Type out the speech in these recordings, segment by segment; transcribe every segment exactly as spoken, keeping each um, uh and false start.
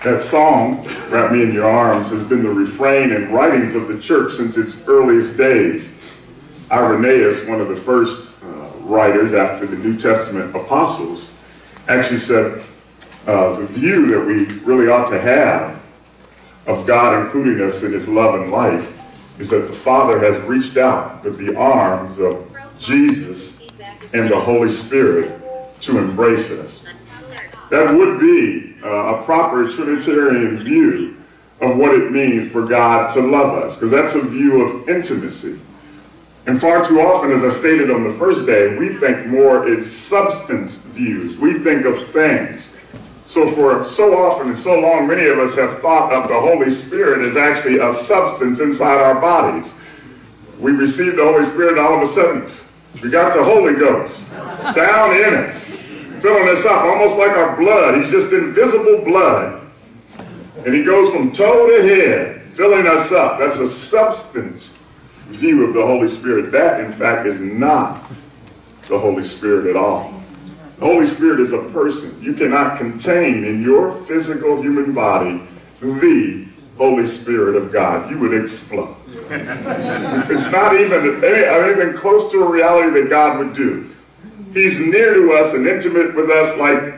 That song, Wrap Me in Your Arms, has been the refrain and writings of the church since its earliest days. Irenaeus, one of the first uh, writers after the New Testament apostles, actually said uh, the view that we really ought to have of God including us in his love and life is that the Father has reached out with the arms of Jesus and the Holy Spirit to embrace us. That would be uh, a proper Trinitarian view of what it means for God to love us, because that's a view of intimacy. And far too often, as I stated on the first day, we think more in substance views. We think of things. So for so often and so long, many of us have thought of the Holy Spirit as actually a substance inside our bodies. We received the Holy Spirit, and all of a sudden, we got the Holy Ghost down in us, filling us up, almost like our blood. He's just invisible blood. And he goes from toe to head, filling us up. That's a substance view of the Holy Spirit. That, in fact, is not the Holy Spirit at all. The Holy Spirit is a person. You cannot contain in your physical human body the Holy Spirit of God. You would explode. It's not even anything close to a reality that God would do. He's near to us and intimate with us like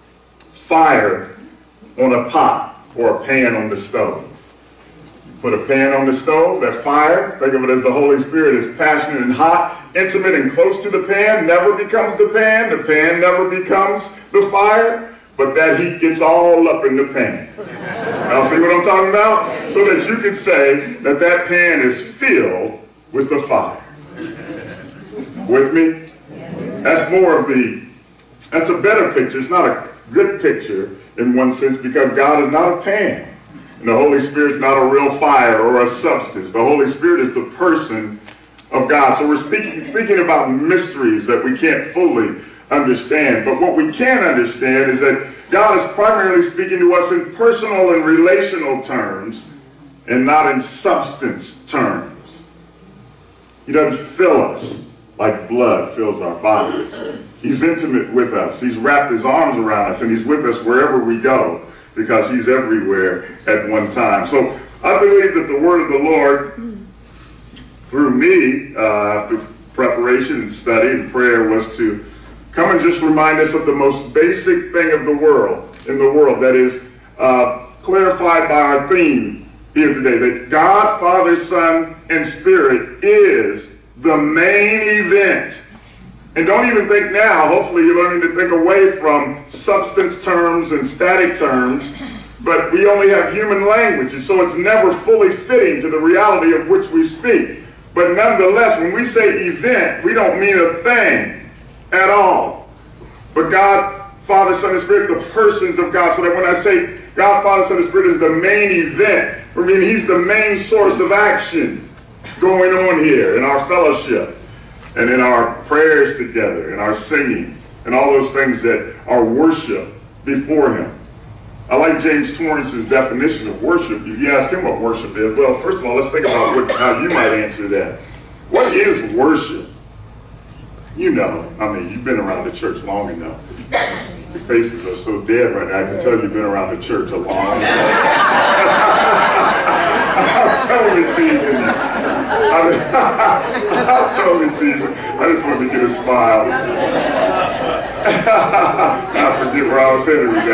fire on a pot or a pan on the stove. Put a pan on the stove, that fire, think of it as the Holy Spirit is passionate and hot, intimate and close to the pan, never becomes the pan, the pan never becomes the fire, but that heat gets all up in the pan. Now see what I'm talking about? So that you could say that that pan is filled with the fire. With me? That's more of the, that's a better picture. It's not a good picture in one sense because God is not a pan. And the Holy Spirit is not a real fire or a substance. The Holy Spirit is the person of God. So we're speaking, speaking about mysteries that we can't fully understand. But what we can understand is that God is primarily speaking to us in personal and relational terms and not in substance terms. He doesn't fill us like blood fills our bodies. He's intimate with us. He's wrapped his arms around us, and he's with us wherever we go, because he's everywhere at one time. So I believe that the word of the Lord, through me, uh, after preparation and study and prayer, was to come and just remind us of the most basic thing of the world, in the world, that is uh, clarified by our theme here today, that God, Father, Son, and Spirit is the main event. And don't even think now, hopefully you're learning to think away from substance terms and static terms, but we only have human language, and so it's never fully fitting to the reality of which we speak. But nonetheless, when we say event, we don't mean a thing at all. But God, Father, Son, and Spirit, the persons of God, so that when I say God, Father, Son, and Spirit is the main event, I mean he's the main source of action going on here in our fellowship, and in our prayers together, and our singing, and all those things that are worship before him. I like James Torrance's definition of worship. If you ask him what worship is, well, first of all, let's think about what, how you might answer that. What is worship? You know, I mean, you've been around the church long enough. Your faces are so dead right now, I can tell you've been around the church a long time. I'm totally teasing you. I'm totally teasing. I just wanted to get a smile. I forget where I was headed with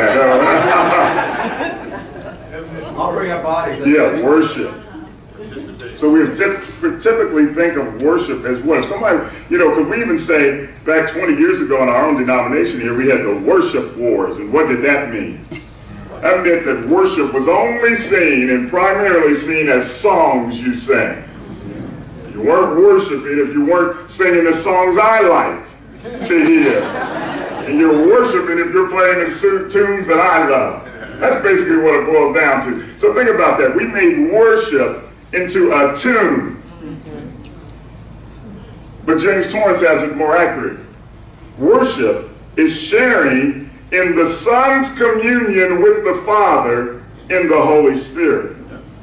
that. I'll bring up bodies. Yeah, worship. So we typically think of worship as what? Somebody, you know, could we even say back twenty years ago in our own denomination here, we had the worship wars. And what did that mean? That meant that worship was only seen and primarily seen as songs you sang. You weren't worshiping if you weren't singing the songs I like to hear. And you're worshiping if you're playing the tunes that I love. That's basically what it boils down to. So think about that. We made worship into a tune. But James Torrance has it more accurate. Worship is sharing in the Son's communion with the Father in the Holy Spirit.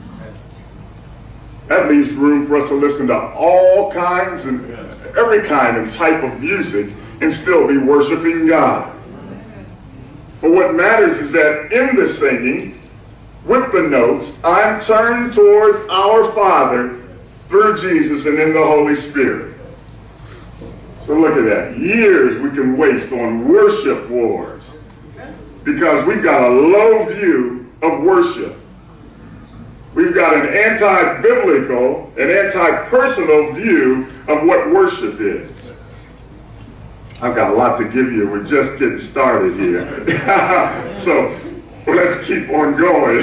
That leaves room for us to listen to all kinds and every kind and type of music and still be worshiping God. But what matters is that in the singing, with the notes, I'm turned towards our Father through Jesus and in the Holy Spirit. So look at that. Years we can waste on worship wars because we've got a low view of worship. We've got an anti-biblical, an anti-personal view of what worship is. I've got a lot to give you. We're just getting started here. So let's keep on going.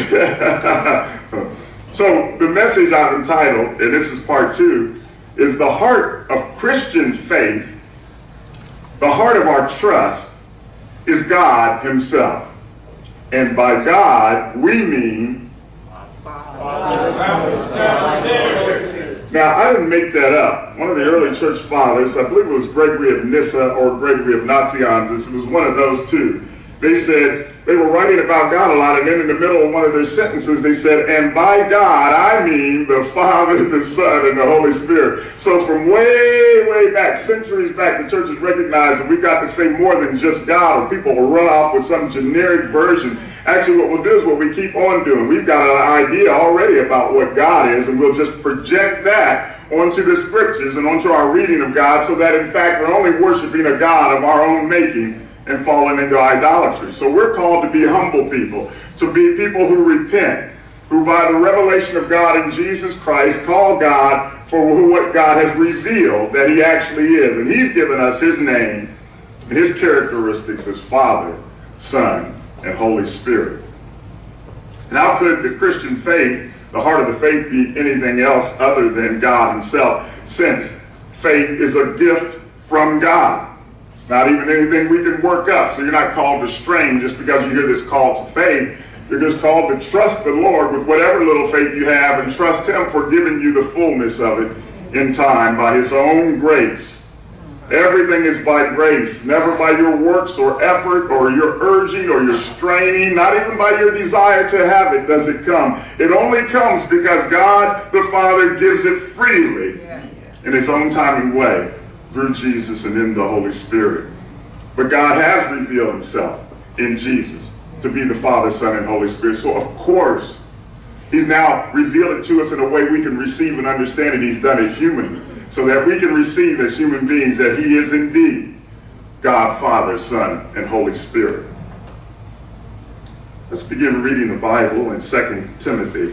So the message I've entitled, and this is part two, is the heart of Christian faith, the heart of our trust, is God Himself. And by God, we mean... Now, I didn't make that up. One of the early church fathers, I believe it was Gregory of Nyssa or Gregory of Nazianzus, it was one of those two. They said, they were writing about God a lot, and then in the middle of one of their sentences, they said, and by God, I mean the Father, the Son, and the Holy Spirit. So from way, way back, centuries back, the church has recognized that we've got to say more than just God, or people will run off with some generic version. Actually, what we'll do is what we keep on doing. We've got an idea already about what God is, and we'll just project that onto the scriptures and onto our reading of God, so that in fact we're only worshiping a God of our own making and falling into idolatry. So we're called to be humble people, to be people who repent, who by the revelation of God in Jesus Christ call God for what God has revealed that He actually is. And He's given us His name and His characteristics as Father, Son, and Holy Spirit. And how could the Christian faith, the heart of the faith, be anything else other than God Himself, since faith is a gift from God? Not even anything we can work up. So you're not called to strain just because you hear this call to faith. You're just called to trust the Lord with whatever little faith you have, and trust Him for giving you the fullness of it in time by His own grace. Everything is by grace, never by your works or effort or your urging or your straining, not even by your desire to have it does it come. It only comes because God the Father gives it freely in His own time and way, through Jesus and in the Holy Spirit. But God has revealed Himself in Jesus to be the Father, Son, and Holy Spirit. So of course, He's now revealed it to us in a way we can receive and understand it. He's done it humanly, so that we can receive as human beings that He is indeed God, Father, Son, and Holy Spirit. Let's begin reading the Bible in Second Timothy.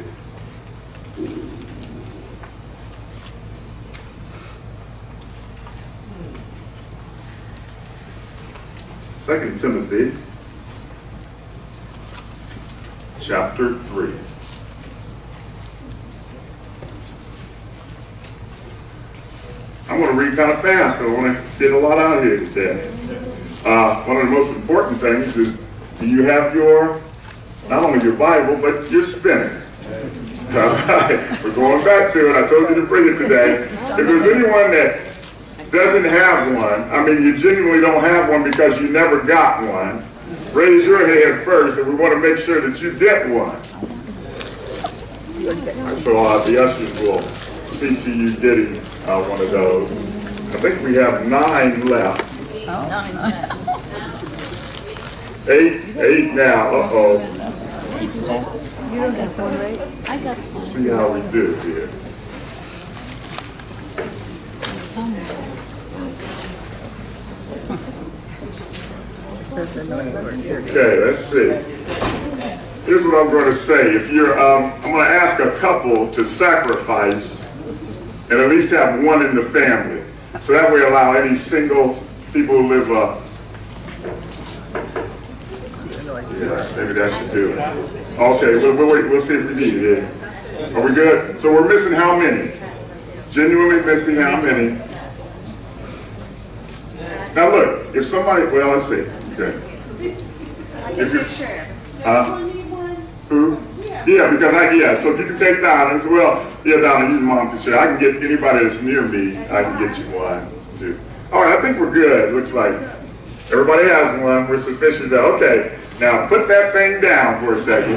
Second Timothy, chapter three. I'm going to read kind of fast. I want to get a lot out of here today. Uh, one of the most important things is, do you have your, not only your Bible, but your spinner? We're going back to it. I told you to bring it today. If there's anyone that doesn't have one, I mean you genuinely don't have one because you never got one, raise your hand first, and we want to make sure that you get one. So uh, the ushers will see to you getting uh, one of those. I think we have nine left. Eight, eight now. Uh-oh. You don't have one, right? I got one. See how we do here. Okay, let's see. Here's what I'm going to say. If you're, um, I'm going to ask a couple to sacrifice and at least have one in the family, so that way allow any single people who live up. Yeah, maybe that should do it. Okay, we'll, we'll, we'll see if we need it. Are we good? So we're missing how many? Genuinely missing how many? Now look, if somebody, well, let's see. Okay. If you, uh, who? Yeah, because I, yeah, so if you can take Donna as well, yeah, Donna, use mom can share. I can get anybody that's near me, I can get you one, too. All right, I think we're good. Looks like everybody has one. We're sufficient. To, okay, now put that thing down for a second.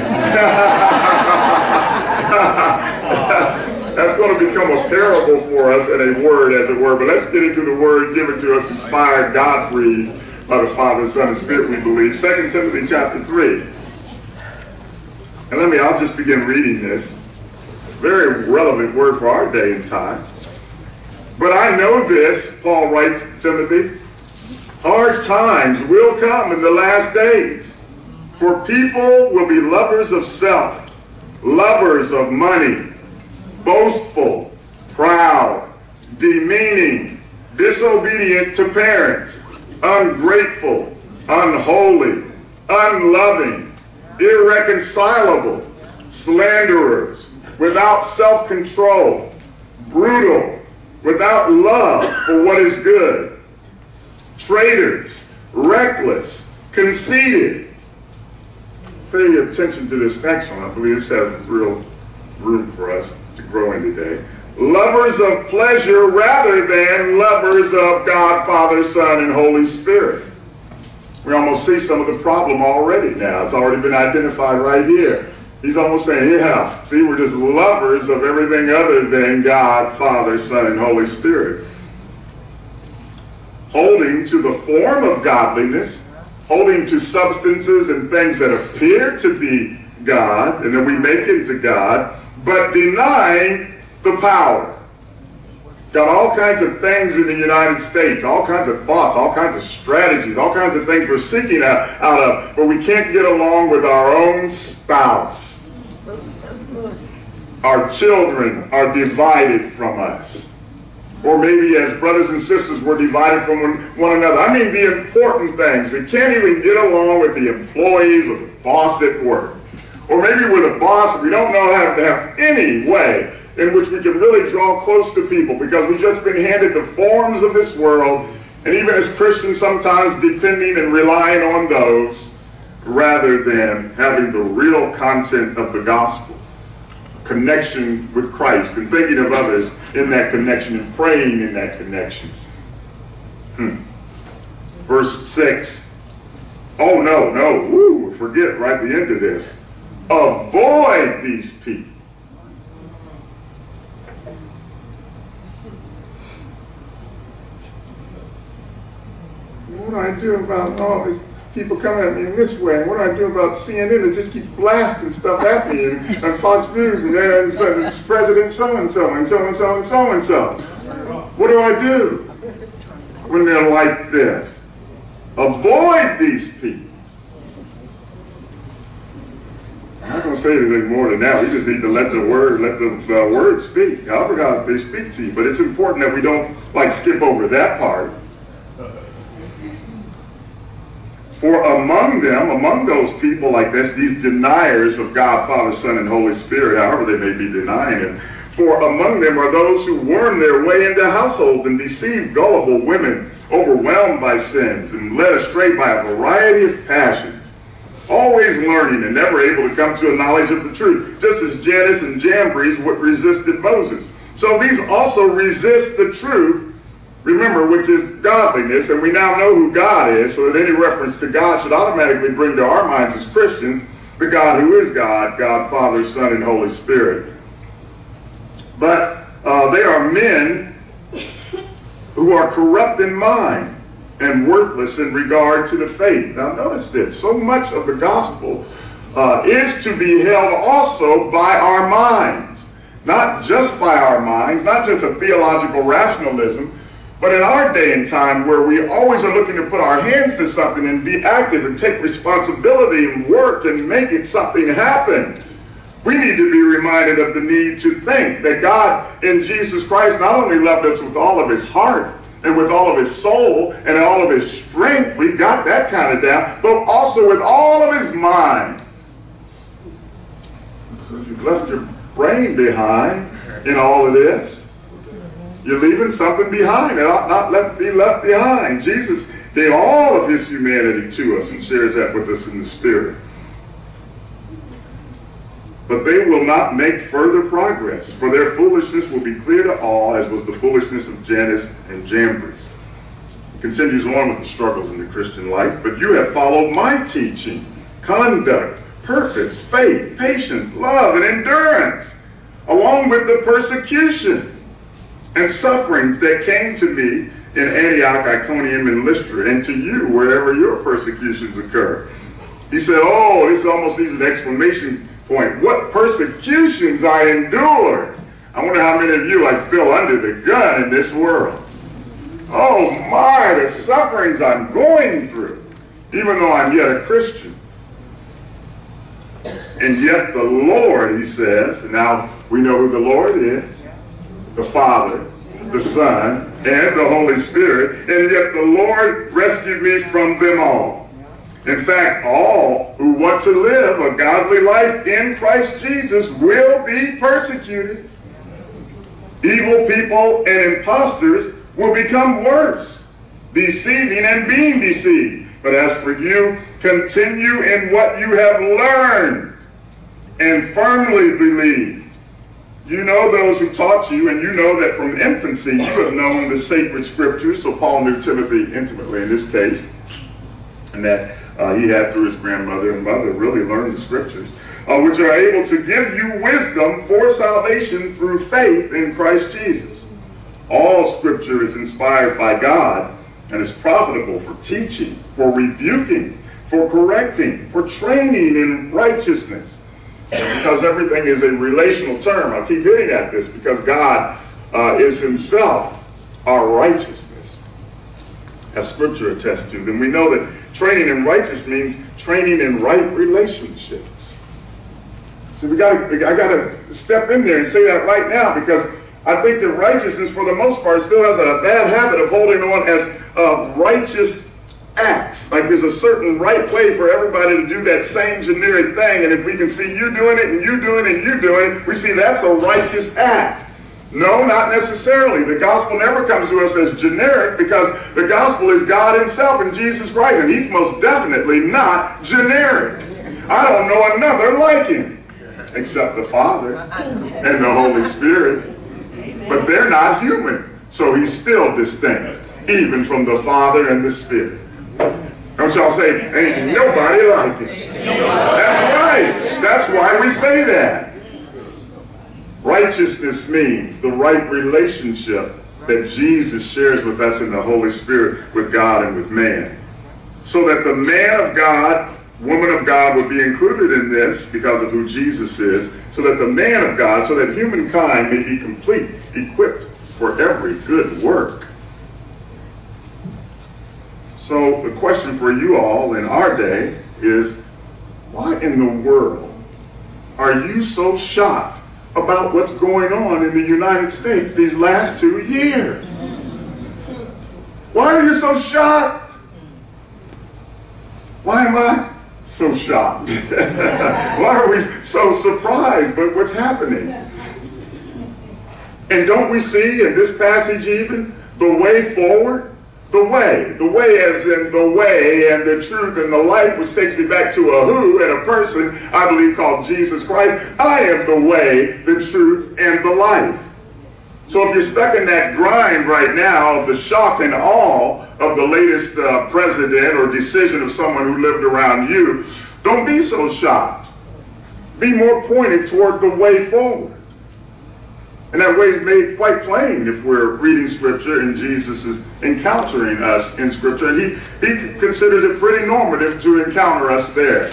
That's going to become a parable for us and a word, as it were. But let's get into the word given to us, inspired, God-breathed by the Father, Son, and Spirit, we believe. Second Timothy chapter three. And let me, I'll just begin reading this. Very relevant word for our day and time. But I know this, Paul writes to Timothy, hard times will come in the last days. For people will be lovers of self, lovers of money, boastful, proud, demeaning, disobedient to parents, ungrateful, unholy, unloving, irreconcilable, slanderers, without self-control, brutal, without love for what is good, traitors, reckless, conceited. Pay attention to this next one. I believe this has real room for us to grow in today. Lovers of pleasure rather than lovers of God, Father, Son, and Holy Spirit. We almost see some of the problem already now. It's already been identified right here. He's almost saying, yeah, see, we're just lovers of everything other than God, Father, Son, and Holy Spirit. Holding to the form of godliness, holding to substances and things that appear to be God, and that we make into God, but denying the power. Got all kinds of things in the United States, all kinds of thoughts, all kinds of strategies, all kinds of things we're seeking out, out of, but we can't get along with our own spouse. Our children are divided from us. Or maybe as brothers and sisters we're divided from one, one another. I mean the important things. We can't even get along with the employees or the boss at work. Or maybe with a boss, we don't know how to have any way in which we can really draw close to people because we've just been handed the forms of this world, and even as Christians sometimes depending and relying on those rather than having the real content of the gospel. Connection with Christ and thinking of others in that connection and praying in that connection. Hmm. Verse six. Oh, no, no. Woo, forget right at the end of this. Avoid these people. What do I do about all these people coming at me in this way? What do I do about C N N that just keep blasting stuff at me, and, and Fox News, and then so, it's President so-and-so, and so-and-so, and so-and-so? What do I do when they're like this? Avoid these people. I'm not going to say anything more than that. We just need to let the word, let the uh, word speak. However God they speak to you. But it's important that we don't like skip over that part. For among them, among those people like this, these deniers of God, Father, Son, and Holy Spirit, however they may be denying it, for among them are those who worm their way into households and deceive gullible women, overwhelmed by sins and led astray by a variety of passions, always learning and never able to come to a knowledge of the truth, just as Jannes and Jambres would resisted Moses. So these also resist the truth, remember, which is godliness, and we now know who God is, so that any reference to God should automatically bring to our minds as Christians the God who is God, God, Father, Son, and Holy Spirit. But uh, they are men who are corrupt in mind and worthless in regard to the faith. Now notice this, so much of the gospel uh, is to be held also by our minds. Not just by our minds, not just a theological rationalism, but in our day and time where we always are looking to put our hands to something and be active and take responsibility and work and make it something happen, we need to be reminded of the need to think that God in Jesus Christ not only loved us with all of his heart and with all of his soul and all of his strength, we got that kind of down, but also with all of his mind. So you've left your brain behind in all of this. You're leaving something behind. It ought not left, be left behind. Jesus gave all of his humanity to us and shares that with us in the Spirit. But they will not make further progress, for their foolishness will be clear to all, as was the foolishness of Jannes and Jambres. He continues on with the struggles in the Christian life. But you have followed my teaching, conduct, purpose, faith, patience, love, and endurance, along with the persecution and sufferings that came to me in Antioch, Iconium, and Lystra, and to you wherever your persecutions occur. He said, oh, this almost needs an exclamation point. What persecutions I endured. I wonder how many of you like feel under the gun in this world. Oh my, the sufferings I'm going through, even though I'm yet a Christian. And yet the Lord, he says, and now we know who the Lord is, the Father, the Son, and the Holy Spirit, and yet the Lord rescued me from them all. In fact, all who want to live a godly life in Christ Jesus will be persecuted. Evil people and impostors will become worse, deceiving and being deceived. But as for you, continue in what you have learned and firmly believe. You know those who taught you, and you know that from infancy you have known the sacred scriptures. So Paul knew Timothy intimately in this case, and that uh, he had through his grandmother and mother really learned the scriptures, uh, which are able to give you wisdom for salvation through faith in Christ Jesus. All scripture is inspired by God and is profitable for teaching, for rebuking, for correcting, for training in righteousness. Because everything is a relational term. I keep hitting at this because God uh, is himself our righteousness, as scripture attests to. Then we know that training in righteousness means training in right relationships. So we got to, I got to step in there and say that right now, because I think that righteousness, for the most part, still has a bad habit of holding on as uh, righteous acts. Like there's a certain right way for everybody to do that same generic thing, and if we can see you doing it and you doing it and you doing it, we see that's a righteous act. No, not necessarily. The gospel never comes to us as generic, because the gospel is God himself and Jesus Christ, and he's most definitely not generic. I don't know another like him except the Father and the Holy Spirit, but they're not human, so he's still distinct, even from the Father and the Spirit. Don't y'all say, ain't nobody like him. That's right. That's why we say that. Righteousness means the right relationship that Jesus shares with us in the Holy Spirit, with God and with man. So that the man of God, woman of God would be included in this because of who Jesus is, so that the man of God, so that humankind may be complete, equipped for every good work. So the question for you all in our day is, why in the world are you so shocked about what's going on in the United States these last two years? Why are you so shocked? Why am I so shocked? Why are we so surprised by what's happening? And don't we see in this passage even the way forward? The way, the way as in the way and the truth and the life, which takes me back to a who and a person, I believe, called Jesus Christ. I am the way, the truth, and the life. So if you're stuck in that grind right now of the shock and awe of the latest uh, president or decision of someone who lived around you, don't be so shocked. Be more pointed toward the way forward. And that way is made quite plain if we're reading Scripture and Jesus is encountering us in Scripture. And he, he considers it pretty normative to encounter us there.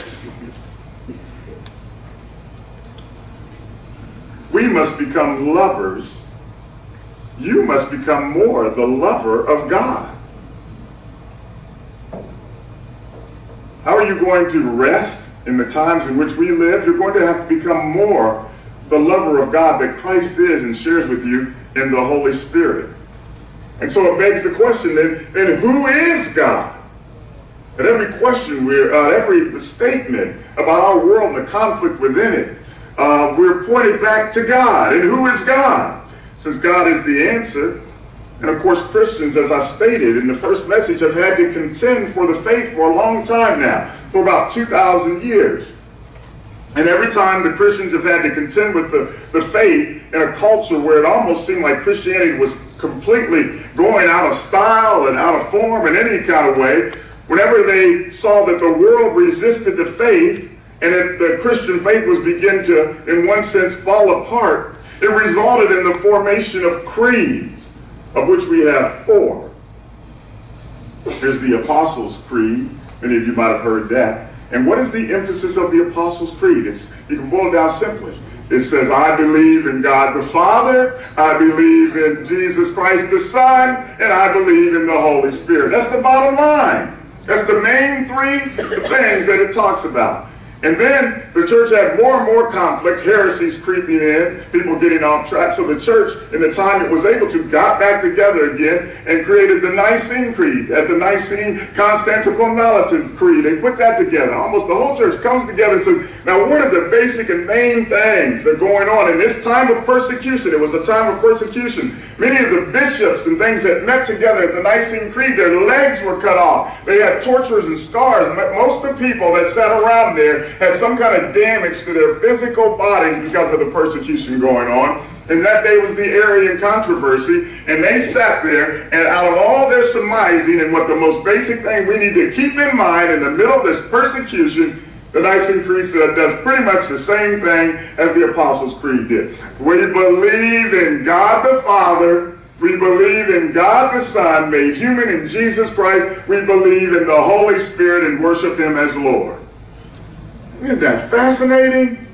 We must become lovers. You must become more the lover of God. How are you going to rest in the times in which we live? You're going to have to become more the lover of God that Christ is and shares with you in the Holy Spirit. And so it begs the question then, then who is God? And every question, we're, uh, every statement about our world and the conflict within it, uh, we're pointed back to God. And who is God? Since God is the answer, and of course Christians, as I've stated in the first message, have had to contend for the faith for a long time now, for about two thousand years. And every time the Christians have had to contend with the, the faith in a culture where it almost seemed like Christianity was completely going out of style and out of form in any kind of way, whenever they saw that the world resisted the faith and that the Christian faith was beginning to, in one sense, fall apart, it resulted in the formation of creeds, of which we have four. There's the Apostles' Creed. Many of you might have heard that. And what is the emphasis of the Apostles' Creed? It's, you can boil it down simply. It says, I believe in God the Father, I believe in Jesus Christ the Son, and I believe in the Holy Spirit. That's the bottom line. That's the main three things that it talks about. And then the church had more and more conflict, heresies creeping in, people getting off track. So the church, in the time it was able to, got back together again and created the Nicene Creed. At the Nicene Constantinopolitan Creed, they put that together. Almost the whole church comes together and says, now what are the basic and main things that are going on in this time of persecution? It was a time of persecution. Many of the bishops and things that met together at the Nicene Creed, their legs were cut off. They had tortures and scars. Most of the people that sat around there had some kind of damage to their physical bodies because of the persecution going on. And that day was the Arian controversy. And they sat there, and out of all their surmising and what the most basic thing we need to keep in mind in the middle of this persecution, the Nicene Creed does pretty much the same thing as the Apostles' Creed did. We believe in God the Father. We believe in God the Son, made human in Jesus Christ. We believe in the Holy Spirit and worship Him as Lord. Isn't that fascinating?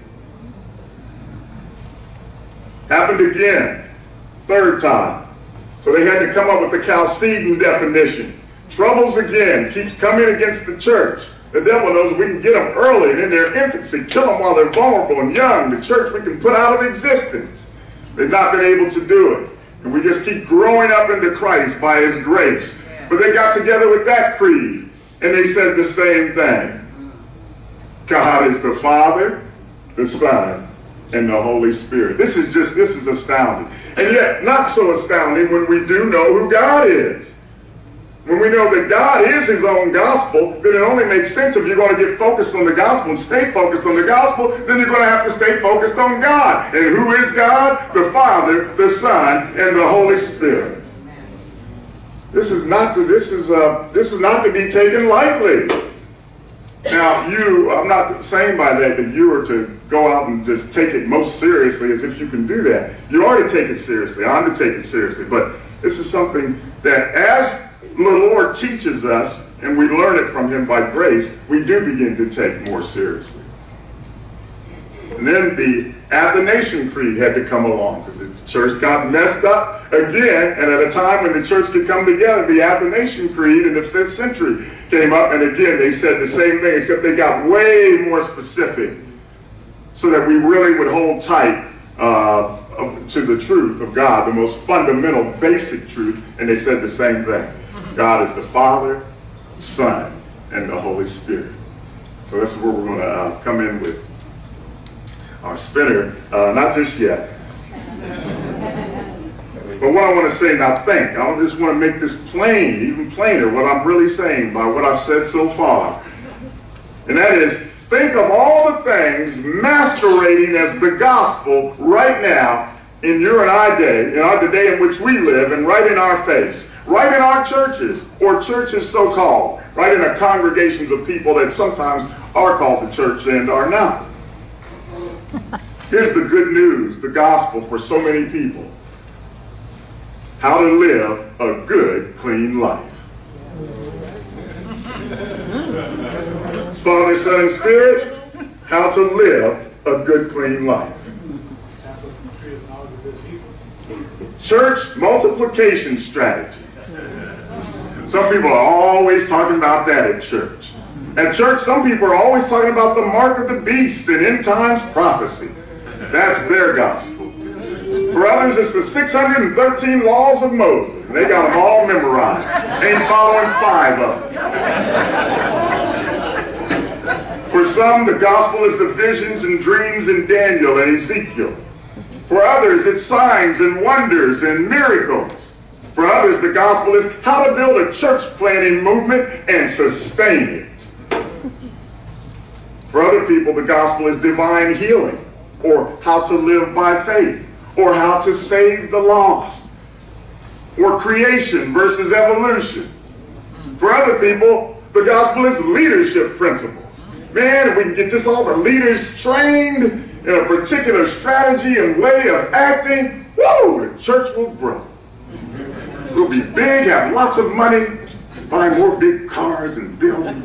Happened again, third time. So they had to come up with the Chalcedon definition. Troubles again, keeps coming against the church. The devil knows we can get them early and in their infancy, kill them while they're vulnerable and young. The church we can put out of existence. They've not been able to do it. And we just keep growing up into Christ by His grace. But they got together with that creed, and they said the same thing. God is the Father, the Son, and the Holy Spirit. This is just, this is astounding. And yet, not so astounding when we do know who God is. When we know that God is His own gospel, then it only makes sense if you're going to get focused on the gospel and stay focused on the gospel, then you're going to have to stay focused on God. And who is God? The Father, the Son, and the Holy Spirit. This is not to, this is, uh, this is not to be taken lightly. Now, you, I'm not saying by that that you are to go out and just take it most seriously as if you can do that. You are to take it seriously. I'm to take it seriously. But this is something that as the Lord teaches us, and we learn it from Him by grace, we do begin to take more seriously. And then the Athanasian Creed had to come along because the church got messed up again, and at a time when the church could come together, the Athanasian Creed in the fifth century came up, and again they said the same thing, except they got way more specific so that we really would hold tight uh, to the truth of God, the most fundamental, basic truth, and they said the same thing. God is the Father, Son, and the Holy Spirit. So that's where we're going to uh, come in with our spinner, uh, not just yet. But what I want to say now, think, I just want to make this plain, even plainer, what I'm really saying by what I've said so far. And that is, think of all the things masquerading as the gospel right now in your and I day, in our, the day in which we live, and right in our face. Right in our churches, or churches so-called, right in our congregations of people that sometimes are called the church and are not. Here's the good news, the gospel for so many people. How to live a good, clean life. Father, Son, and Spirit, how to live a good, clean life. Church multiplication strategies. Some people are always talking about that at church. At church, some people are always talking about the mark of the beast and end times prophecy. That's their gospel. For others, it's the six hundred thirteen laws of Moses. They got them all memorized. Ain't following five of them. For some, the gospel is the visions and dreams in Daniel and Ezekiel. For others, it's signs and wonders and miracles. For others, the gospel is how to build a church planting movement and sustain it. For other people, the gospel is divine healing, or how to live by faith, or how to save the lost, or creation versus evolution. For other people, the gospel is leadership principles. Man, if we can get just all the leaders trained in a particular strategy and way of acting, woo, the church will grow. We'll be big, have lots of money, buy more big cars and buildings.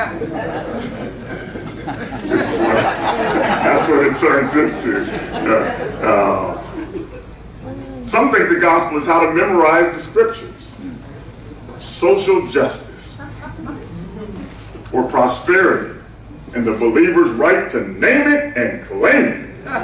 That's what it turns into. Uh, uh, some think the gospel is how to memorize the scriptures, social justice, or prosperity, and the believer's right to name it and claim it.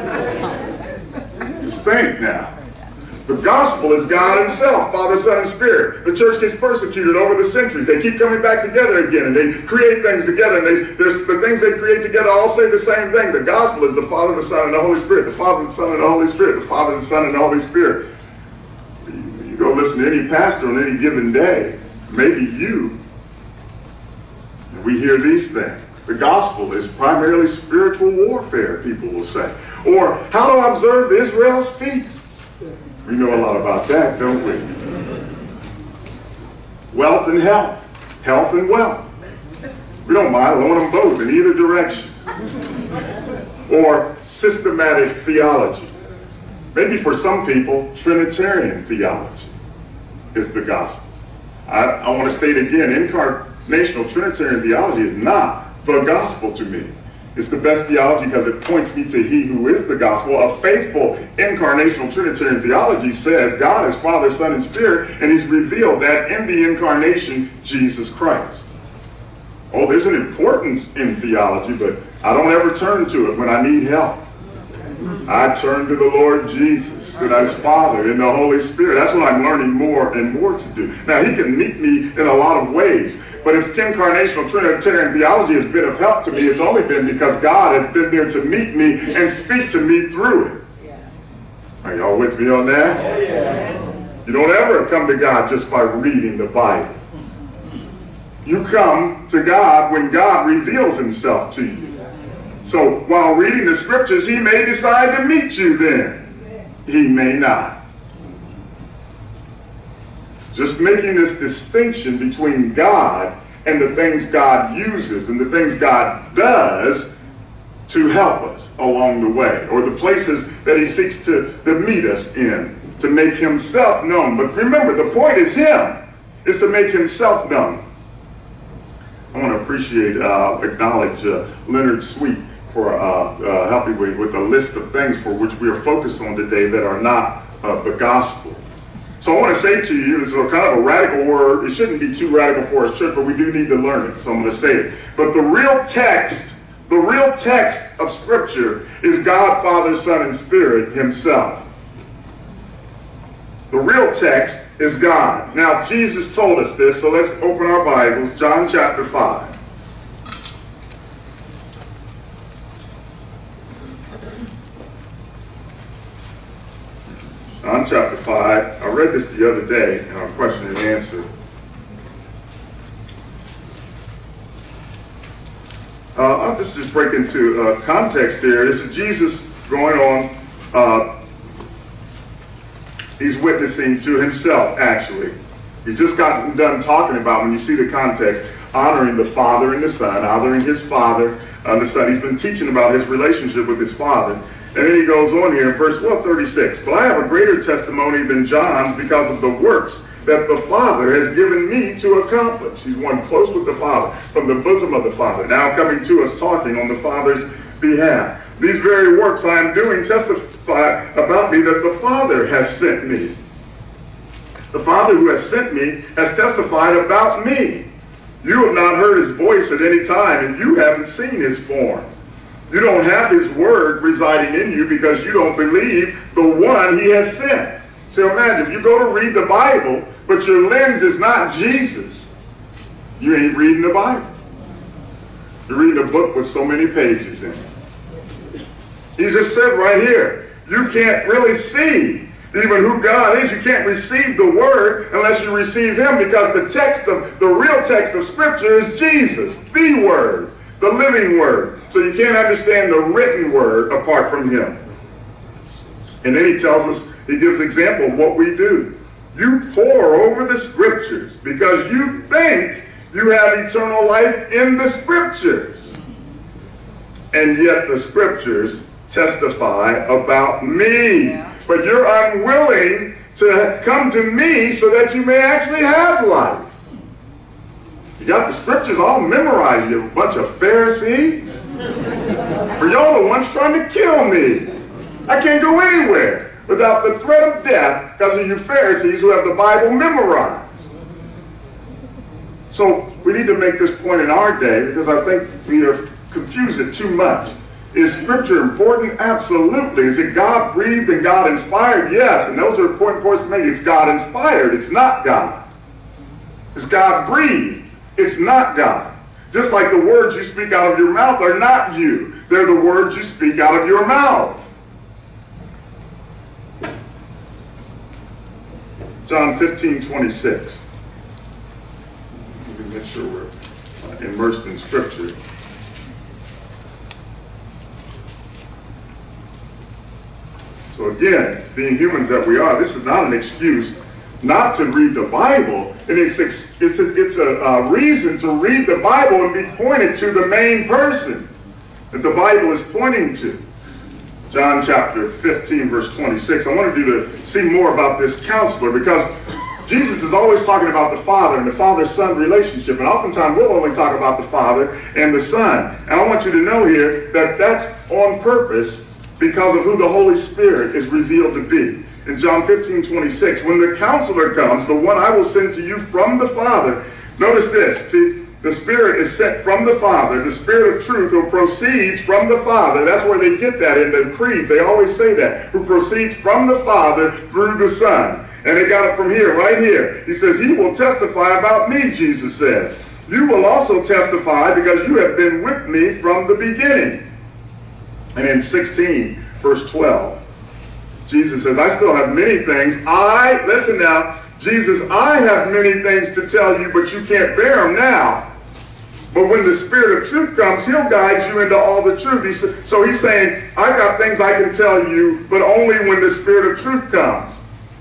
Just think now. The gospel is God himself, Father, Son, and Spirit. The church gets persecuted over the centuries. They keep coming back together again, and they create things together. And they, there's, the things they create together all say the same thing. The gospel is the Father, the Son, and the Holy Spirit. The Father, the Son, and the Holy Spirit. The Father, the Son, and the Holy Spirit. You, you go listen to any pastor on any given day, maybe you, and we hear these things. The gospel is primarily spiritual warfare, people will say. Or how to observe Israel's feasts. We know a lot about that, don't we? Wealth and health. Health and wealth. We don't mind. I want them both in either direction. Or systematic theology. Maybe for some people, Trinitarian theology is the gospel. I, I want to state again, incarnational Trinitarian theology is not the gospel to me. It's the best theology because it points me to he who is the gospel. A faithful incarnational Trinitarian theology says God is Father, Son, and Spirit, and he's revealed that in the incarnation, Jesus Christ. Oh, there's an importance in theology, but I don't ever turn to it when I need help. I turn to the Lord Jesus, and as Father, in the Holy Spirit. That's what I'm learning more and more to do. Now, he can meet me in a lot of ways, but if incarnational Trinitarian theology has been of help to me, it's only been because God has been there to meet me and speak to me through it. Are y'all with me on that? You don't ever come to God just by reading the Bible. You come to God when God reveals himself to you. So while reading the scriptures, he may decide to meet you then. He may not. Just making this distinction between God and the things God uses and the things God does to help us along the way, or the places that he seeks to, to meet us in, to make himself known. But remember, the point is him, is to make himself known. I want to appreciate, uh, acknowledge uh, Leonard Sweet for uh, uh, helping me with a list of things for which we are focused on today that are not uh, the gospel. So I want to say to you, it's a kind of a radical word. It shouldn't be too radical for us, church, but we do need to learn it. So I'm going to say it. But the real text, the real text of Scripture is God, Father, Son, and Spirit himself. The real text is God. Now, Jesus told us this, so let's open our Bibles. John chapter five. John chapter five. I read this the other day in our question and answer. Uh, I'll just, just break into uh, context here. This is Jesus going on. Uh, he's witnessing to himself, actually. He's just gotten done talking about, when you see the context, honoring the Father and the Son, honoring his Father and the Son. He's been teaching about his relationship with his Father. And then he goes on here in verse well, thirty-six. But I have a greater testimony than John's because of the works that the Father has given me to accomplish. He's one close with the Father, from the bosom of the Father, now coming to us talking on the Father's behalf. These very works I am doing testify about me that the Father has sent me. The Father who has sent me has testified about me. You have not heard his voice at any time, and you haven't seen his form. You don't have his word residing in you because you don't believe the one he has sent. So imagine, if you go to read the Bible, but your lens is not Jesus, you ain't reading the Bible. You're reading a book with so many pages in it. He just said right here, you can't really see even who God is. You can't receive the word unless you receive him, because the text of, the real text of Scripture is Jesus, the word, the living word. So you can't understand the written word apart from him. And then he tells us, he gives an example of what we do. You pore over the Scriptures because you think you have eternal life in the Scriptures. And yet the Scriptures testify about me. Yeah. But you're unwilling to come to me so that you may actually have life. You got the scriptures all memorized, you bunch of Pharisees. For y'all the ones trying to kill me. I can't go anywhere without the threat of death because of you Pharisees who have the Bible memorized. So we need to make this point in our day because I think we have confused it too much. Is Scripture important? Absolutely. Is it God-breathed and God-inspired? Yes, and those are important points to make. It's God-inspired. It's not God. It's God-breathed. It's not God. Just like the words you speak out of your mouth are not you. They're the words you speak out of your mouth. John fifteen twenty-six. Let me make sure we're immersed in Scripture. So again, being humans that we are, this is not an excuse not to read the Bible. And it's, it's, a, it's a, a reason to read the Bible and be pointed to the main person that the Bible is pointing to. John chapter fifteen, verse twenty-six. I wanted you to see more about this counselor because Jesus is always talking about the Father and the Father-Son relationship. And oftentimes we'll only talk about the Father and the Son. And I want you to know here that that's on purpose because of who the Holy Spirit is revealed to be. In John fifteen twenty-six, when the counselor comes, the one I will send to you from the Father, notice this, see, the Spirit is sent from the Father, the Spirit of truth who proceeds from the Father. That's where they get that in the creed. They always say that. Who proceeds from the Father through the Son. And they got it from here, right here. He says, he will testify about me, Jesus says. You will also testify because you have been with me from the beginning. And in sixteen, verse twelve, Jesus says, I still have many things. I, listen now, Jesus, I have many things to tell you, but you can't bear them now. But when the Spirit of truth comes, he'll guide you into all the truth. He sa- so he's saying, I've got things I can tell you, but only when the Spirit of truth comes.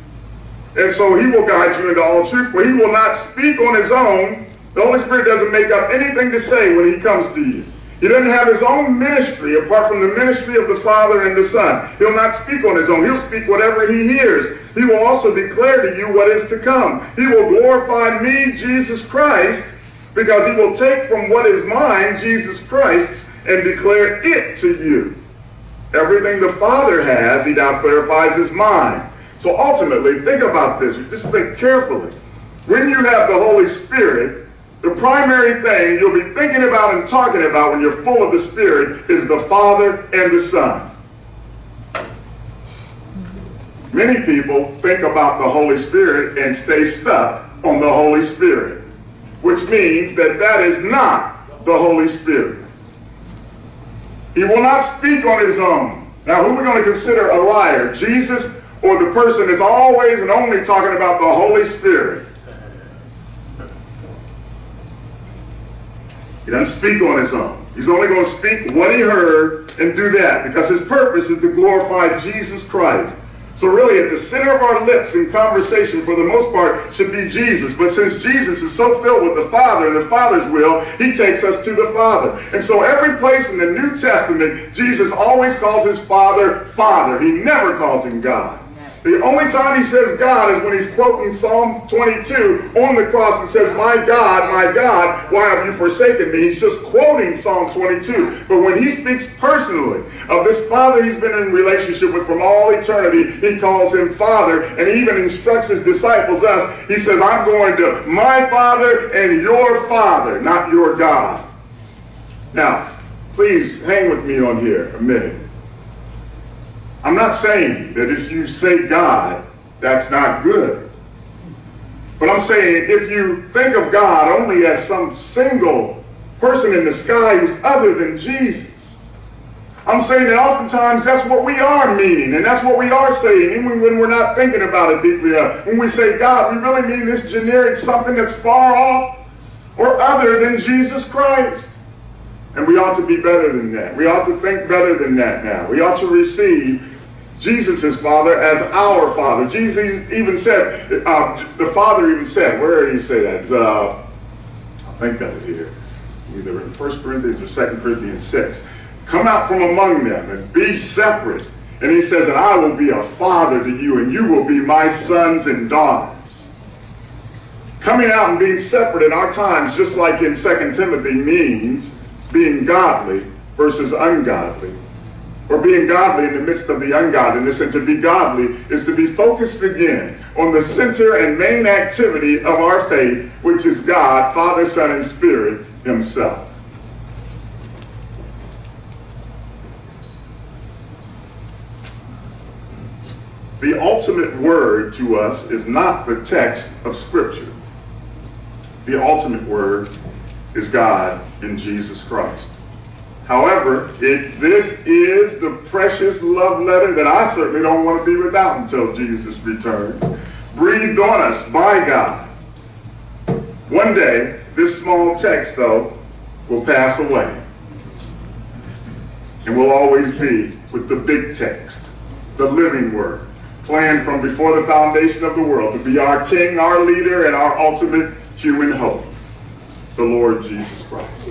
And so he will guide you into all truth, for he will not speak on his own. The Holy Spirit doesn't make up anything to say when he comes to you. He doesn't have his own ministry apart from the ministry of the Father and the Son. He'll not speak on his own. He'll speak whatever he hears. He will also declare to you what is to come. He will glorify me, Jesus Christ, because he will take from what is mine, Jesus Christ's, and declare it to you. Everything the Father has, he now clarifies, is mine. So ultimately, think about this. Just think carefully. When you have the Holy Spirit, the primary thing you'll be thinking about and talking about when you're full of the Spirit is the Father and the Son. Many people think about the Holy Spirit and stay stuck on the Holy Spirit, which means that that is not the Holy Spirit. He will not speak on his own. Now, who are we going to consider a liar? Jesus or the person that's always and only talking about the Holy Spirit? He doesn't speak on his own. He's only going to speak what he heard and do that because his purpose is to glorify Jesus Christ. So really at the center of our lips in conversation for the most part should be Jesus. But since Jesus is so filled with the Father and the Father's will, he takes us to the Father. And so every place in the New Testament, Jesus always calls his Father, Father. He never calls him God. The only time he says God is when he's quoting Psalm twenty-two on the cross and says, my God, my God, why have you forsaken me? He's just quoting Psalm twenty-two. But when he speaks personally of this Father he's been in relationship with from all eternity, he calls him Father and even instructs his disciples, us. He says, I'm going to my Father and your Father, not your God. Now, please hang with me on here a minute. I'm not saying that if you say God, that's not good. But I'm saying if you think of God only as some single person in the sky who's other than Jesus, I'm saying that oftentimes that's what we are meaning, and that's what we are saying, even when we're not thinking about it deeply enough. When we say God, we really mean this generic something that's far off or other than Jesus Christ. And we ought to be better than that. We ought to think better than that now. We ought to receive Jesus' Father as our Father. Jesus even said, uh, the Father even said, where did he say that? Uh, I think of it here. Either in First Corinthians or Second Corinthians six. Come out from among them and be separate. And he says, and I will be a father to you, and you will be my sons and daughters. Coming out and being separate in our times, just like in Second Timothy, means being godly versus ungodly, or being godly in the midst of the ungodliness. And to be godly is to be focused again on the center and main activity of our faith, which is God, Father, Son, and Spirit himself. The ultimate word to us is not the text of Scripture. The ultimate word is God in Jesus Christ. However, it, this is the precious love letter that I certainly don't want to be without until Jesus returns, breathed on us by God. One day, this small text, though, will pass away. And will always be with the big text, the living word, planned from before the foundation of the world to be our King, our leader, and our ultimate human hope, the Lord Jesus Christ.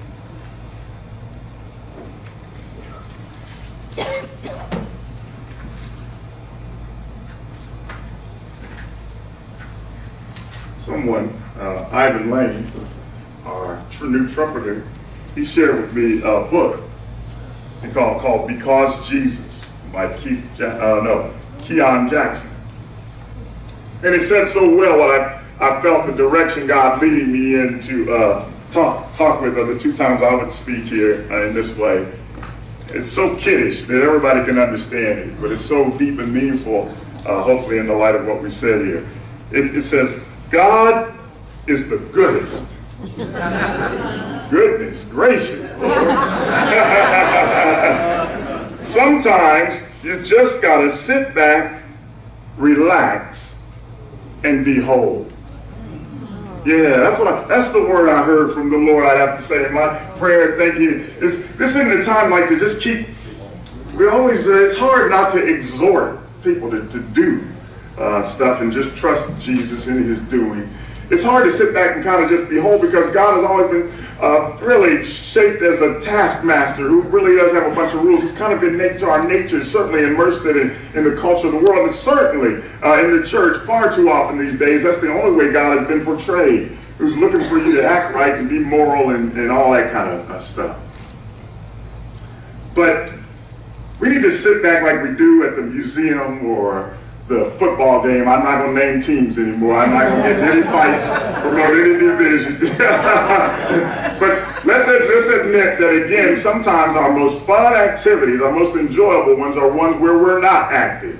Someone, uh, Ivan Lane, our new trumpeter, he shared with me a book called, called Because Jesus by Keith, uh, no, Keon Jackson. And it said so well what I, I felt the direction God leading me in to uh, talk, talk with uh, the two times I would speak here uh, in this way. It's so kiddish that everybody can understand it, but it's so deep and meaningful, uh, hopefully in the light of what we said here. It, it says, God is the goodest. Goodness gracious. Sometimes you just got to sit back, relax, and behold. Yeah, that's what I, that's the word I heard from the Lord. I'd have to say in my prayer. Thank you. It's, this isn't a time like to just keep. We always. Uh, it's hard not to exhort people to, to do uh, stuff and just trust Jesus in His doing. It's hard to sit back and kind of just behold, because God has always been uh, really shaped as a taskmaster who really does have a bunch of rules. It's kind of been to our nature, certainly immersed in, in the culture of the world, and certainly uh, in the church far too often these days. That's the only way God has been portrayed, who's looking for you to act right and be moral and, and all that kind of uh, stuff. But we need to sit back like we do at the museum or the football game. I'm not going to name teams anymore. I'm not going to get in any fights, promote any division. But let's, let's just admit that, again, sometimes our most fun activities, our most enjoyable ones, are ones where we're not active.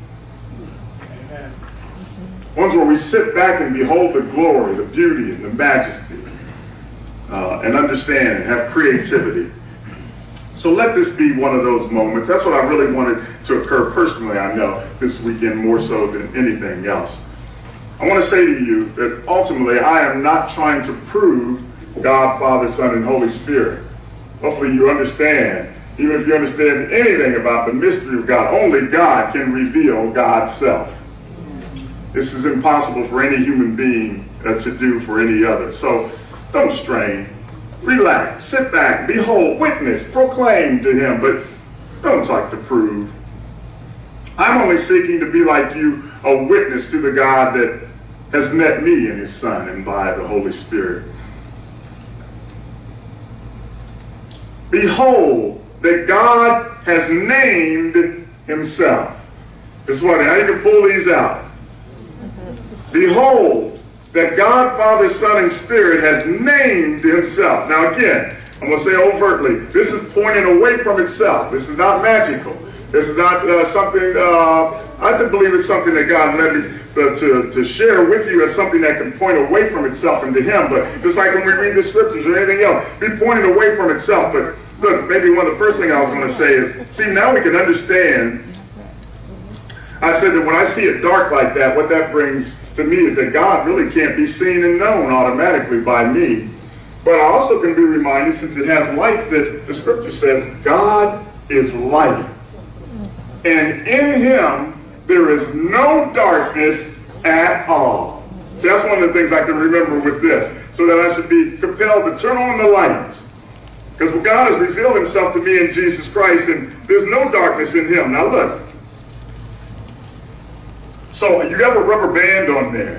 Ones where we sit back and behold the glory, the beauty, and the majesty, uh, and understand and have creativity. So let this be one of those moments. That's what I really wanted to occur personally, I know, this weekend more so than anything else. I want to say to you that ultimately I am not trying to prove God, Father, Son, and Holy Spirit. Hopefully you understand, even if you understand anything about the mystery of God, only God can reveal God's self. This is impossible for any human being uh, to do for any other. So don't strain. Relax, sit back, behold, witness, proclaim to Him, but don't talk to prove. I'm only seeking to be like you, a witness to the God that has met me in His Son and by the Holy Spirit. Behold, that God has named Himself. This is what, now you can pull these out. Behold, that God, Father, Son, and Spirit has named Himself. Now again, I'm going to say overtly, this is pointing away from itself. This is not magical. This is not uh, something, uh, I believe it's something that God led me uh, to, to share with you as something that can point away from itself into Him. But just like when we read the Scriptures or anything else, be pointing away from itself. But look, maybe one of the first things I was going to say is, see, now we can understand. I said that when I see it dark like that, what that brings to me is that God really can't be seen and known automatically by me. But I also can be reminded, since it has lights, that the Scripture says God is light. And in Him there is no darkness at all. See, that's one of the things I can remember with this, so that I should be compelled to turn on the lights. Because God has revealed Himself to me in Jesus Christ, and there's no darkness in Him. Now look. So you have a rubber band on there.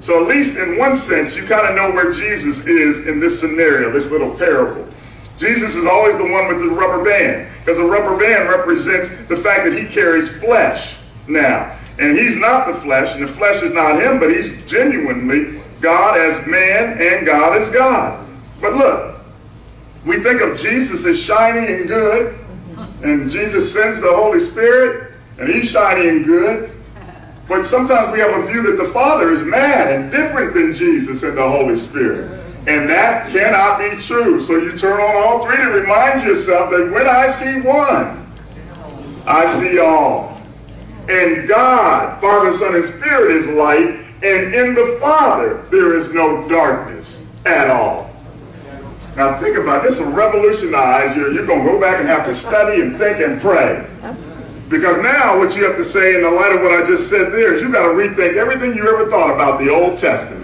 So at least in one sense, you kind of know where Jesus is in this scenario, this little parable. Jesus is always the one with the rubber band, because the rubber band represents the fact that he carries flesh now. And he's not the flesh, and the flesh is not him, but he's genuinely God as man and God as God. But look, we think of Jesus as shiny and good, and Jesus sends the Holy Spirit, and he's shiny and good. But sometimes we have a view that the Father is mad and different than Jesus and the Holy Spirit. And that cannot be true. So you turn on all three to remind yourself that when I see one, I see all. And God, Father, Son, and Spirit is light, and in the Father there is no darkness at all. Now think about this, will revolutionize you. You're going to go back and have to study and think and pray. Because now what you have to say in the light of what I just said there is you've got to rethink everything you ever thought about the Old Testament.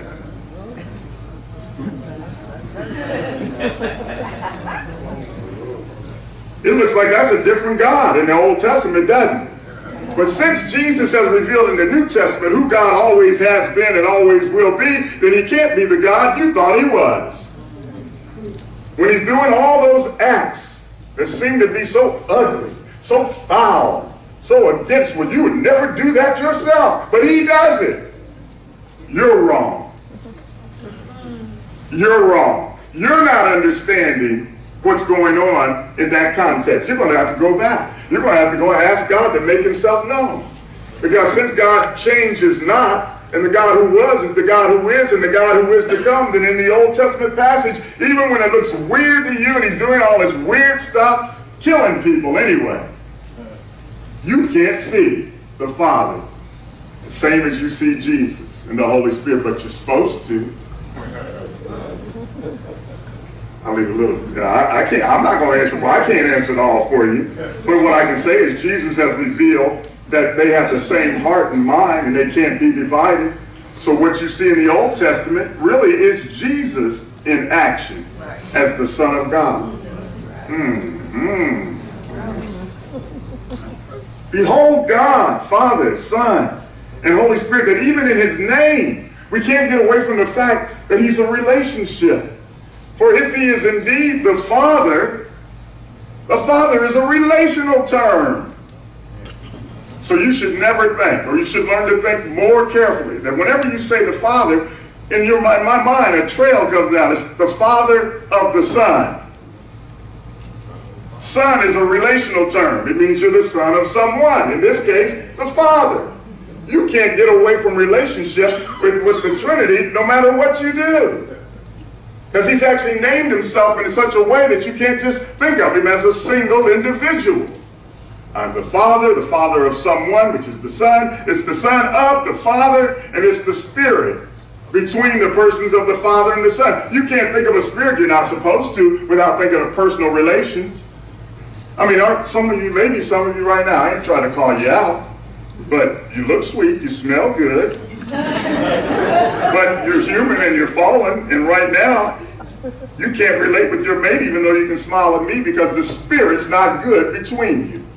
It looks like that's a different God in the Old Testament, doesn't it? But since Jesus has revealed in the New Testament who God always has been and always will be, then he can't be the God you thought he was. When he's doing all those acts that seem to be so ugly, so foul, so against, well, you would never do that yourself, but he does it. You're wrong. You're wrong. You're not understanding what's going on in that context. You're going to have to go back. You're going to have to go ask God to make himself known. Because since God changes not, and the God who was is the God who is, and the God who is to come, then in the Old Testament passage, even when it looks weird to you and he's doing all this weird stuff, killing people anyway, you can't see the Father the same as you see Jesus and the Holy Spirit, but you're supposed to. I'll leave a little. You know, I, I can't. I'm not going to answer. Well, I can't answer it all for you. But what I can say is Jesus has revealed that they have the same heart and mind, and they can't be divided. So what you see in the Old Testament really is Jesus in action as the Son of God. Mm-hmm. Behold God, Father, Son, and Holy Spirit, that even in his name, we can't get away from the fact that he's a relationship. For if he is indeed the Father, the Father is a relational term. So you should never think, or you should learn to think more carefully, that whenever you say the Father, in your mind, my mind, a trail comes out. It's the Father of the Son. Son is a relational term. It means you're the son of someone. In this case, the Father. You can't get away from relationship with, with the Trinity no matter what you do. Because he's actually named himself in such a way that you can't just think of him as a single individual. I'm the Father, the Father of someone, which is the Son. It's the Son of the Father, and it's the Spirit between the persons of the Father and the Son. You can't think of a spirit you're not supposed to without thinking of personal relations. I mean, aren't some of you, maybe some of you right now, I ain't trying to call you out, but you look sweet, you smell good, but you're human and you're fallen, and right now, you can't relate with your mate even though you can smile at me because the spirit's not good between you.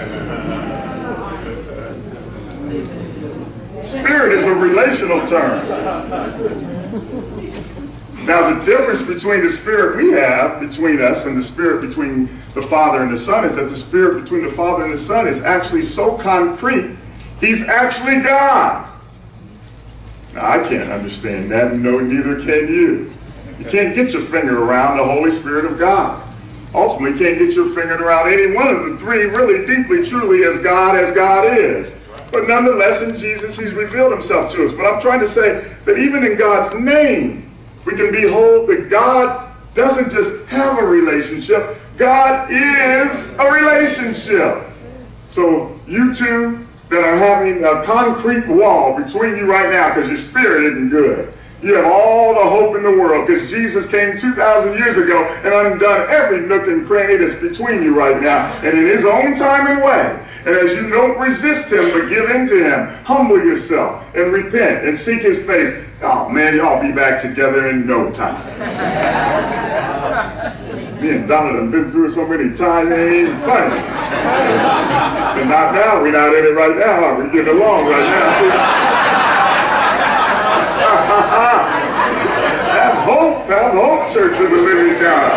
Spirit is a relational term. Now, the difference between the spirit we have between us and the spirit between the Father and the Son is that the spirit between the Father and the Son is actually so concrete, he's actually God. Now, I can't understand that, and no, neither can you. You can't get your finger around the Holy Spirit of God. Ultimately, you can't get your finger around any one of the three really deeply, truly as God as God is. But nonetheless, in Jesus, he's revealed himself to us. But I'm trying to say that even in God's name, we can behold that God doesn't just have a relationship, God is a relationship. So you two that are having a concrete wall between you right now because your spirit isn't good, you have all the hope in the world because Jesus came two thousand years ago and undone every nook and cranny that's between you right now, and in his own time and way. And as you don't resist him but give in to him, humble yourself and repent and seek his face. Oh man, y'all be back together in no time. Me and Donald have been through it so many times, it ain't even funny. And not now, we're not in it right now. We're getting along right now. Have hope, have hope, Church of the Living God.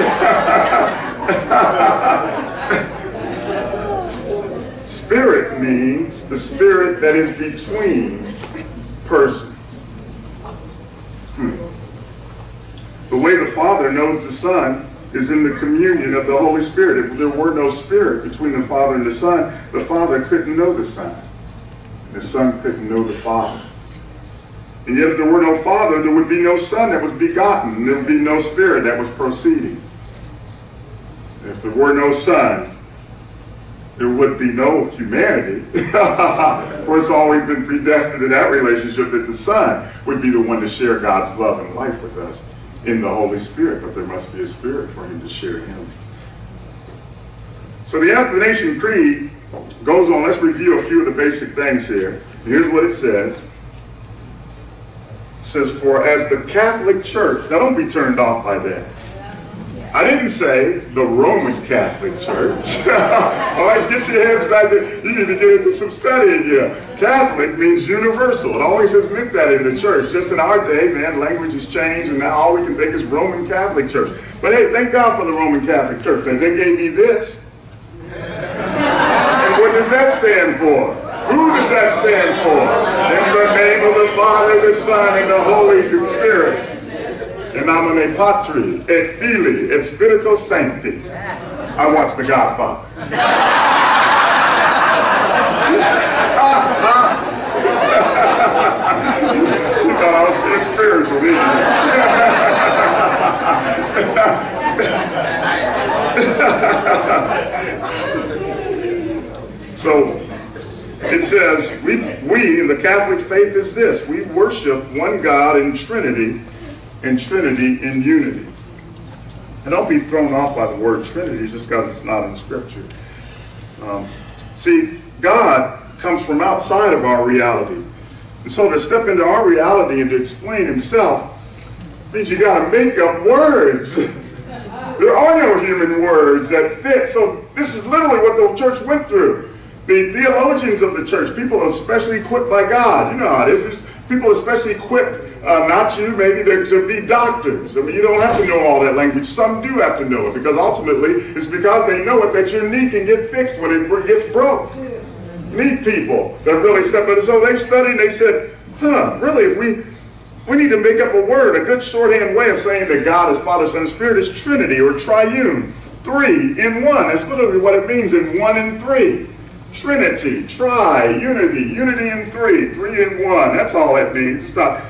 Spirit means the spirit that is between persons. Hmm. The way the Father knows the Son is in the communion of the Holy Spirit. If there were no spirit between the Father and the Son, the Father couldn't know the Son. The Son couldn't know the Father. And yet if there were no Father, there would be no Son that was begotten, and there would be no Spirit that was proceeding. And if there were no Son, there would be no humanity. For it's always been predestined in that relationship that the Son would be the one to share God's love and life with us in the Holy Spirit, but there must be a Spirit for him to share him. So the Athanasian Creed goes on. Let's review a few of the basic things here. Here's what it says. It says, for as the Catholic Church, now don't be turned off by that. I didn't say the Roman Catholic Church. All right, get your heads back there. You need to get into some studying here. Catholic means universal. It always has meant that in the church. Just in our day, man, language has changed, and now all we can think is Roman Catholic Church. But hey, thank God for the Roman Catholic Church. And they gave me this. And what does that stand for? Who does that stand for? In the name of the Father, the Son, and the Holy Spirit. In nomine Patri, et Filii, et Spiritus Sancti. I watched The Godfather. You thought I was being spiritual, didn't you? So, it says, we, we in the Catholic faith is this. We worship one God in Trinity, and Trinity in unity. And don't be thrown off by the word Trinity just because it's not in Scripture. Um, see, God comes from outside of our reality. And so to step into our reality and to explain himself means you got to make up words. There are no human words that fit. So this is literally what the church went through. The theologians of the church, people especially equipped by God, you know how it is. There's people especially equipped, uh, not you, maybe to, to be doctors. I mean, you don't have to know all that language. Some do have to know it, because ultimately it's because they know it that your knee can get fixed when it gets broke. Neat people that really step in. So they studied and they said, huh, really, we we need to make up a word, a good shorthand way of saying that God is Father, Son, and Spirit is Trinity or triune. Three in one. That's literally what it means in one and three. Trinity, tri, unity, unity in three, three in one. That's all that means. It's not.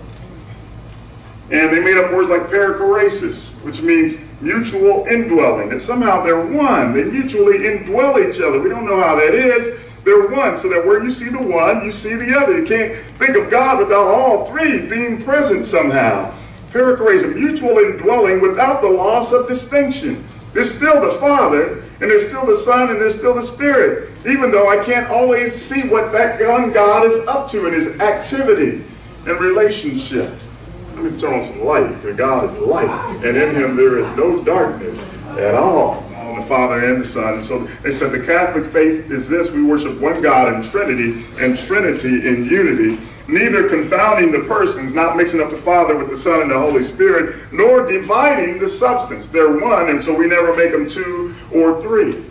And they made up words like perichoresis, which means mutual indwelling. That somehow they're one. They mutually indwell each other. We don't know how that is. They're one, so that where you see the one, you see the other. You can't think of God without all three being present somehow. Perichoresis, mutual indwelling without the loss of distinction. There's still the Father, and there's still the Son, and there's still the Spirit, even though I can't always see what that one God is up to in his activity and relationship. Let me turn on some light, because God is light, and in him there is no darkness at all. On the Father and the Son. And so they said the Catholic faith is this: we worship one God in Trinity, and Trinity in unity, neither confounding the persons, not mixing up the Father with the Son and the Holy Spirit, nor dividing the substance. They're one, and so we never make them two or three.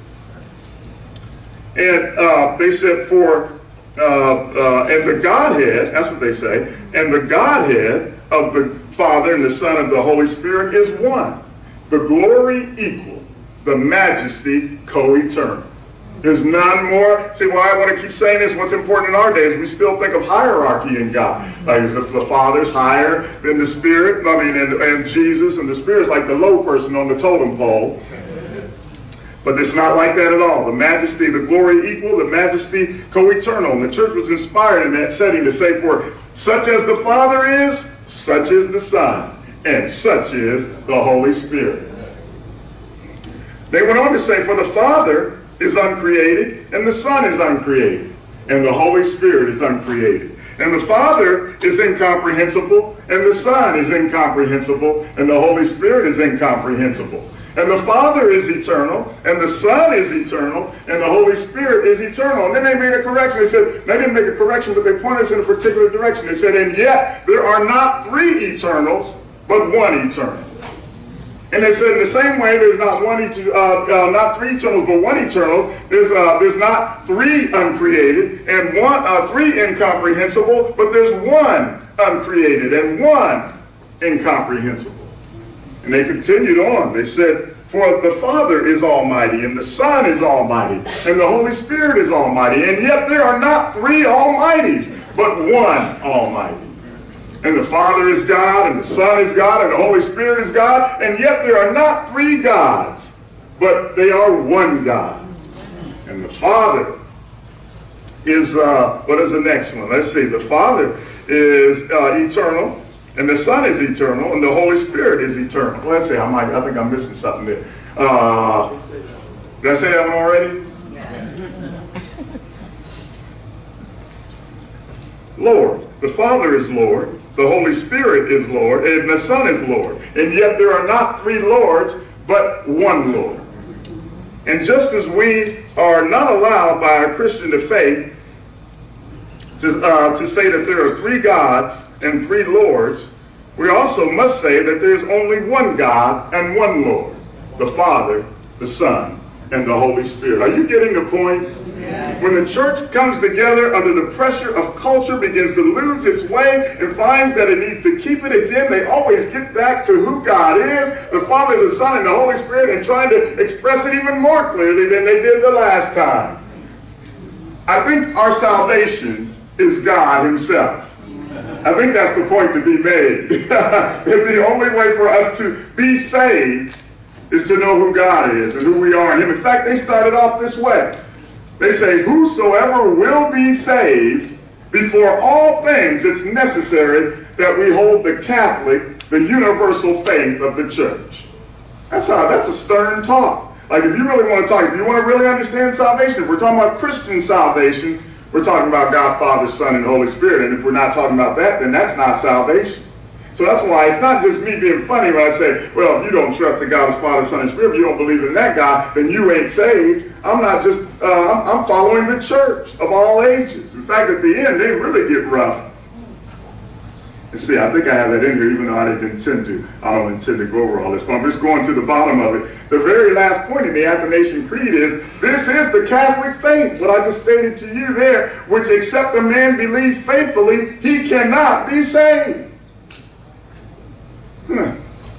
And uh, they said for, uh, uh, and the Godhead, that's what they say, and the Godhead of the Father and the Son and the Holy Spirit is one. The glory equal, the majesty co-eternal. There's none more. See why I want to keep saying this? What's important in our days, we still think of hierarchy in God. Like as if the Father's higher than the Spirit. I mean, and, and Jesus, and the Spirit's like the low person on the totem pole. But it's not like that at all. The majesty, the glory equal, the majesty co-eternal. And the church was inspired in that setting to say, for such as the Father is, such is the Son, and such is the Holy Spirit. They went on to say, for the Father is uncreated, and the Son is uncreated, and the Holy Spirit is uncreated. And the Father is incomprehensible, and the Son is incomprehensible, and the Holy Spirit is incomprehensible. And the Father is eternal, and the Son is eternal, and the Holy Spirit is eternal. And then they made a correction. They said, they didn't make a correction, but they pointed us in a particular direction. They said, and yet there are not three eternals, but one eternal. And they said in the same way, there's not one, uh, uh, not three eternals, but one eternal. There's uh, there's not three uncreated and one, uh, three incomprehensible, but there's one uncreated and one incomprehensible. And they continued on. They said, for the Father is almighty, and the Son is almighty, and the Holy Spirit is almighty, and yet there are not three almighties, but one almighty. And the Father is God, and the Son is God, and the Holy Spirit is God, and yet there are not three gods, but they are one God. And the Father is, uh, what is the next one? Let's see. The Father is uh, eternal, and the Son is eternal, and the Holy Spirit is eternal. Let's see. I might. I think I'm missing something there. Uh, did I say that one already? Lord. The Father is Lord. The Holy Spirit is Lord, and the Son is Lord. And yet there are not three Lords, but one Lord. And just as we are not allowed by our Christian faith to, uh, to say that there are three gods and three Lords, we also must say that there's only one God and one Lord, the Father, the Son, and the Holy Spirit. Are you getting the point? When the church comes together under the pressure of culture, begins to lose its way, and finds that it needs to keep it again, they always get back to who God is, the Father, the Son, and the Holy Spirit, and trying to express it even more clearly than they did the last time. I think our salvation is God Himself. I think that's the point to be made. That the only way for us to be saved is to know who God is and who we are in Him. In fact, they started off this way. They say, whosoever will be saved, before all things it's necessary that we hold the Catholic, the universal faith of the church. That's how, that's a stern talk. Like if you really want to talk, if you want to really understand salvation, if we're talking about Christian salvation, we're talking about God, Father, Son, and Holy Spirit. And if we're not talking about that, then that's not salvation. So that's why it's not just me being funny when I say, well, if you don't trust the God of Father, Son, and Spirit, if you don't believe in that God, then you ain't saved. I'm not just, uh, I'm, I'm following the church of all ages. In fact, at the end, they really get rough. You see, I think I have that in here, even though I didn't intend to. I don't intend to go over all this, but I'm just going to the bottom of it. The very last point in the Athanasian Creed is, this is the Catholic faith, what I just stated to you there, which except a man believe faithfully, he cannot be saved. Hmm.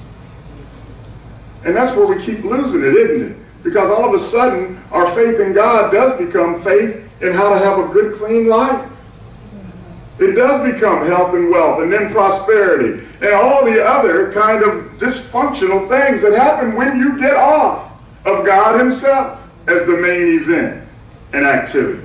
And that's where we keep losing it, isn't it? Because all of a sudden, our faith in God does become faith in how to have a good, clean life. It does become health and wealth, and then prosperity, and all the other kind of dysfunctional things that happen when you get off of God Himself as the main event and activity.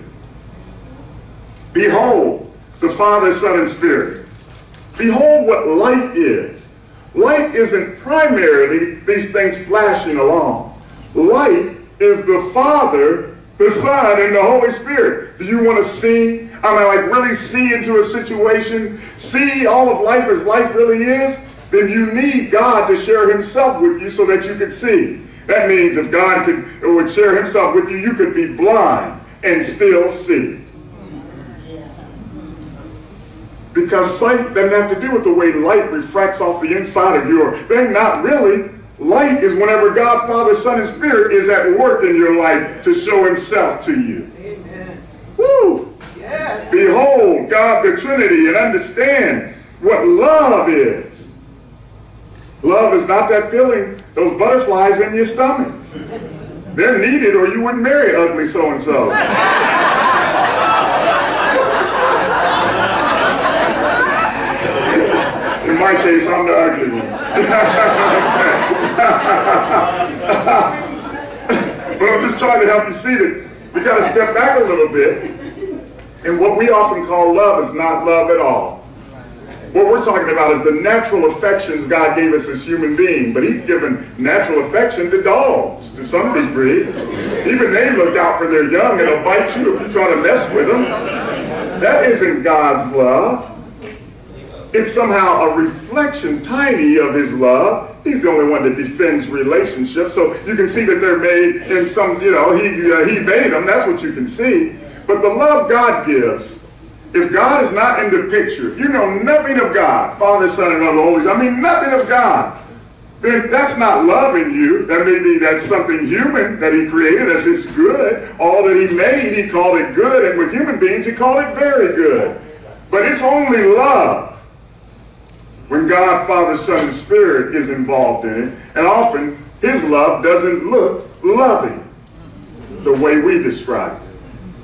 Behold, the Father, Son, and Spirit. Behold what light is. Light isn't primarily these things flashing along. Light is the Father, the Son, and the Holy Spirit. Do you want to see? I mean, like really see into a situation, see all of life as life really is? Then you need God to share Himself with you so that you could see. That means if God could, would share Himself with you, you could be blind and still see. Because sight doesn't have to do with the way light refracts off the inside of your thing. Not really. Light is whenever God, Father, Son, and Spirit is at work in your life to show Himself to you. Amen. Woo! Yes. Behold God the Trinity and understand what love is. Love is not that feeling, those butterflies in your stomach. They're needed or you wouldn't marry ugly so-and-so. In my case, I'm the ugly one. But I'm just trying to help you see that we got to step back a little bit. And what we often call love is not love at all. What we're talking about is the natural affections God gave us as human beings. But He's given natural affection to dogs to some degree. Even they look out for their young and they'll bite you if you try to mess with them. That isn't God's love. it's somehow a reflection, tiny, of his love. He's the only one that defends relationships. So you can see that they're made in some, you know, he, uh, he made them. That's what you can see. But the love God gives, if God is not in the picture, you know nothing of God, Father, Son, and Holy Spirit, I mean nothing of God, then that's not love in you. That may be that's something human that he created as his good. All that he made, he called it good. And with human beings, he called it very good. But it's only love when God, Father, Son, and Spirit is involved in it. And often, his love doesn't look loving the way we describe it.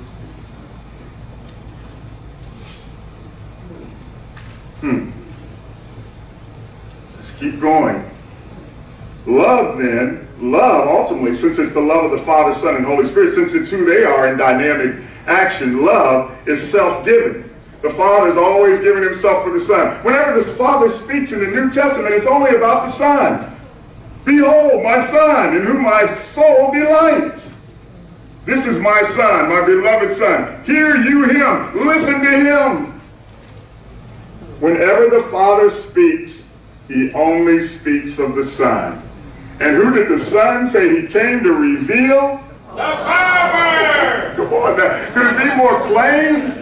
Hmm. Let's keep going. Love, then, love, ultimately, since it's the love of the Father, Son, and Holy Spirit, since it's who they are in dynamic action, love is self-giving. The Father's always giving himself for the Son. Whenever the Father speaks in the New Testament, it's only about the Son. Behold, my Son, in whom my soul delights. This is my Son, my beloved Son. Hear you him. Listen to him. Whenever the Father speaks, he only speaks of the Son. And who did the Son say he came to reveal? The Father! Come on now. Could it be more plain?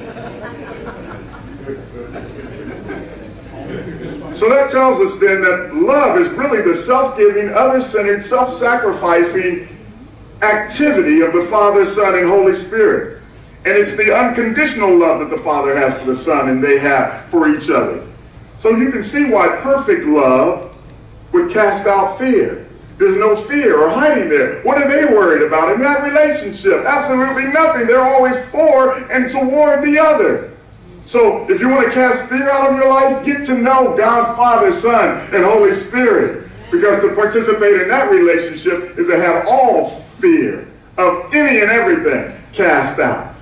So that tells us then that love is really the self-giving, other-centered, self-sacrificing activity of the Father, Son, and Holy Spirit. And it's the unconditional love that the Father has for the Son and they have for each other. So you can see why perfect love would cast out fear. There's no fear or hiding there. What are they worried about in that relationship? Absolutely nothing. They're always for and toward the other. So if you want to cast fear out of your life, get to know God, Father, Son, and Holy Spirit. Because to participate in that relationship is to have all fear of any and everything cast out.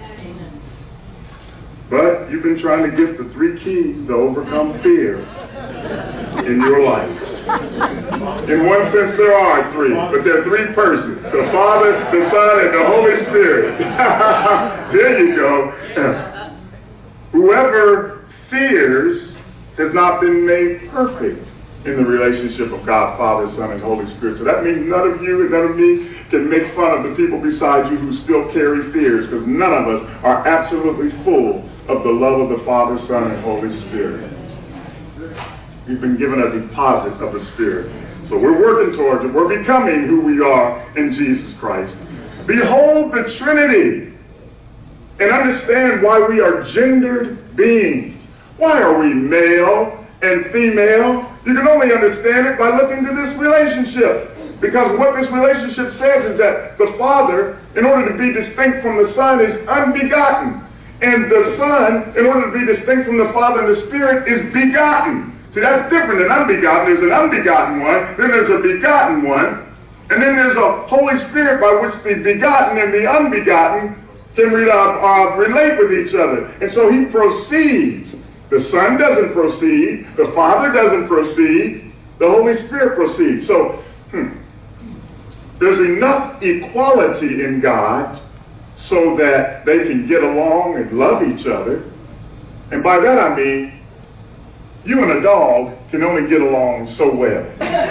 But you've been trying to get the three keys to overcome fear in your life. In one sense, there are three, but there are three persons. The Father, the Son, and the Holy Spirit. There you go. Whoever fears has not been made perfect in the relationship of God, Father, Son, and Holy Spirit. So that means none of you and none of me can make fun of the people beside you who still carry fears, because none of us are absolutely full of the love of the Father, Son, and Holy Spirit. We've been given a deposit of the Spirit. So we're working towards it. We're becoming who we are in Jesus Christ. Behold the Trinity and understand why we are gendered beings. Why are we male and female? You can only understand it by looking to this relationship. Because what this relationship says is that the Father, in order to be distinct from the Son, is unbegotten. And the Son, in order to be distinct from the Father and the Spirit, is begotten. See, that's different than unbegotten. There's an unbegotten one, then there's a begotten one, and then there's a Holy Spirit by which the begotten and the unbegotten can re- uh, uh, relate with each other. And so he proceeds. The Son doesn't proceed. The Father doesn't proceed. The Holy Spirit proceeds. So, hmm, there's enough equality in God so that they can get along and love each other. And by that I mean, you and a dog can only get along so well.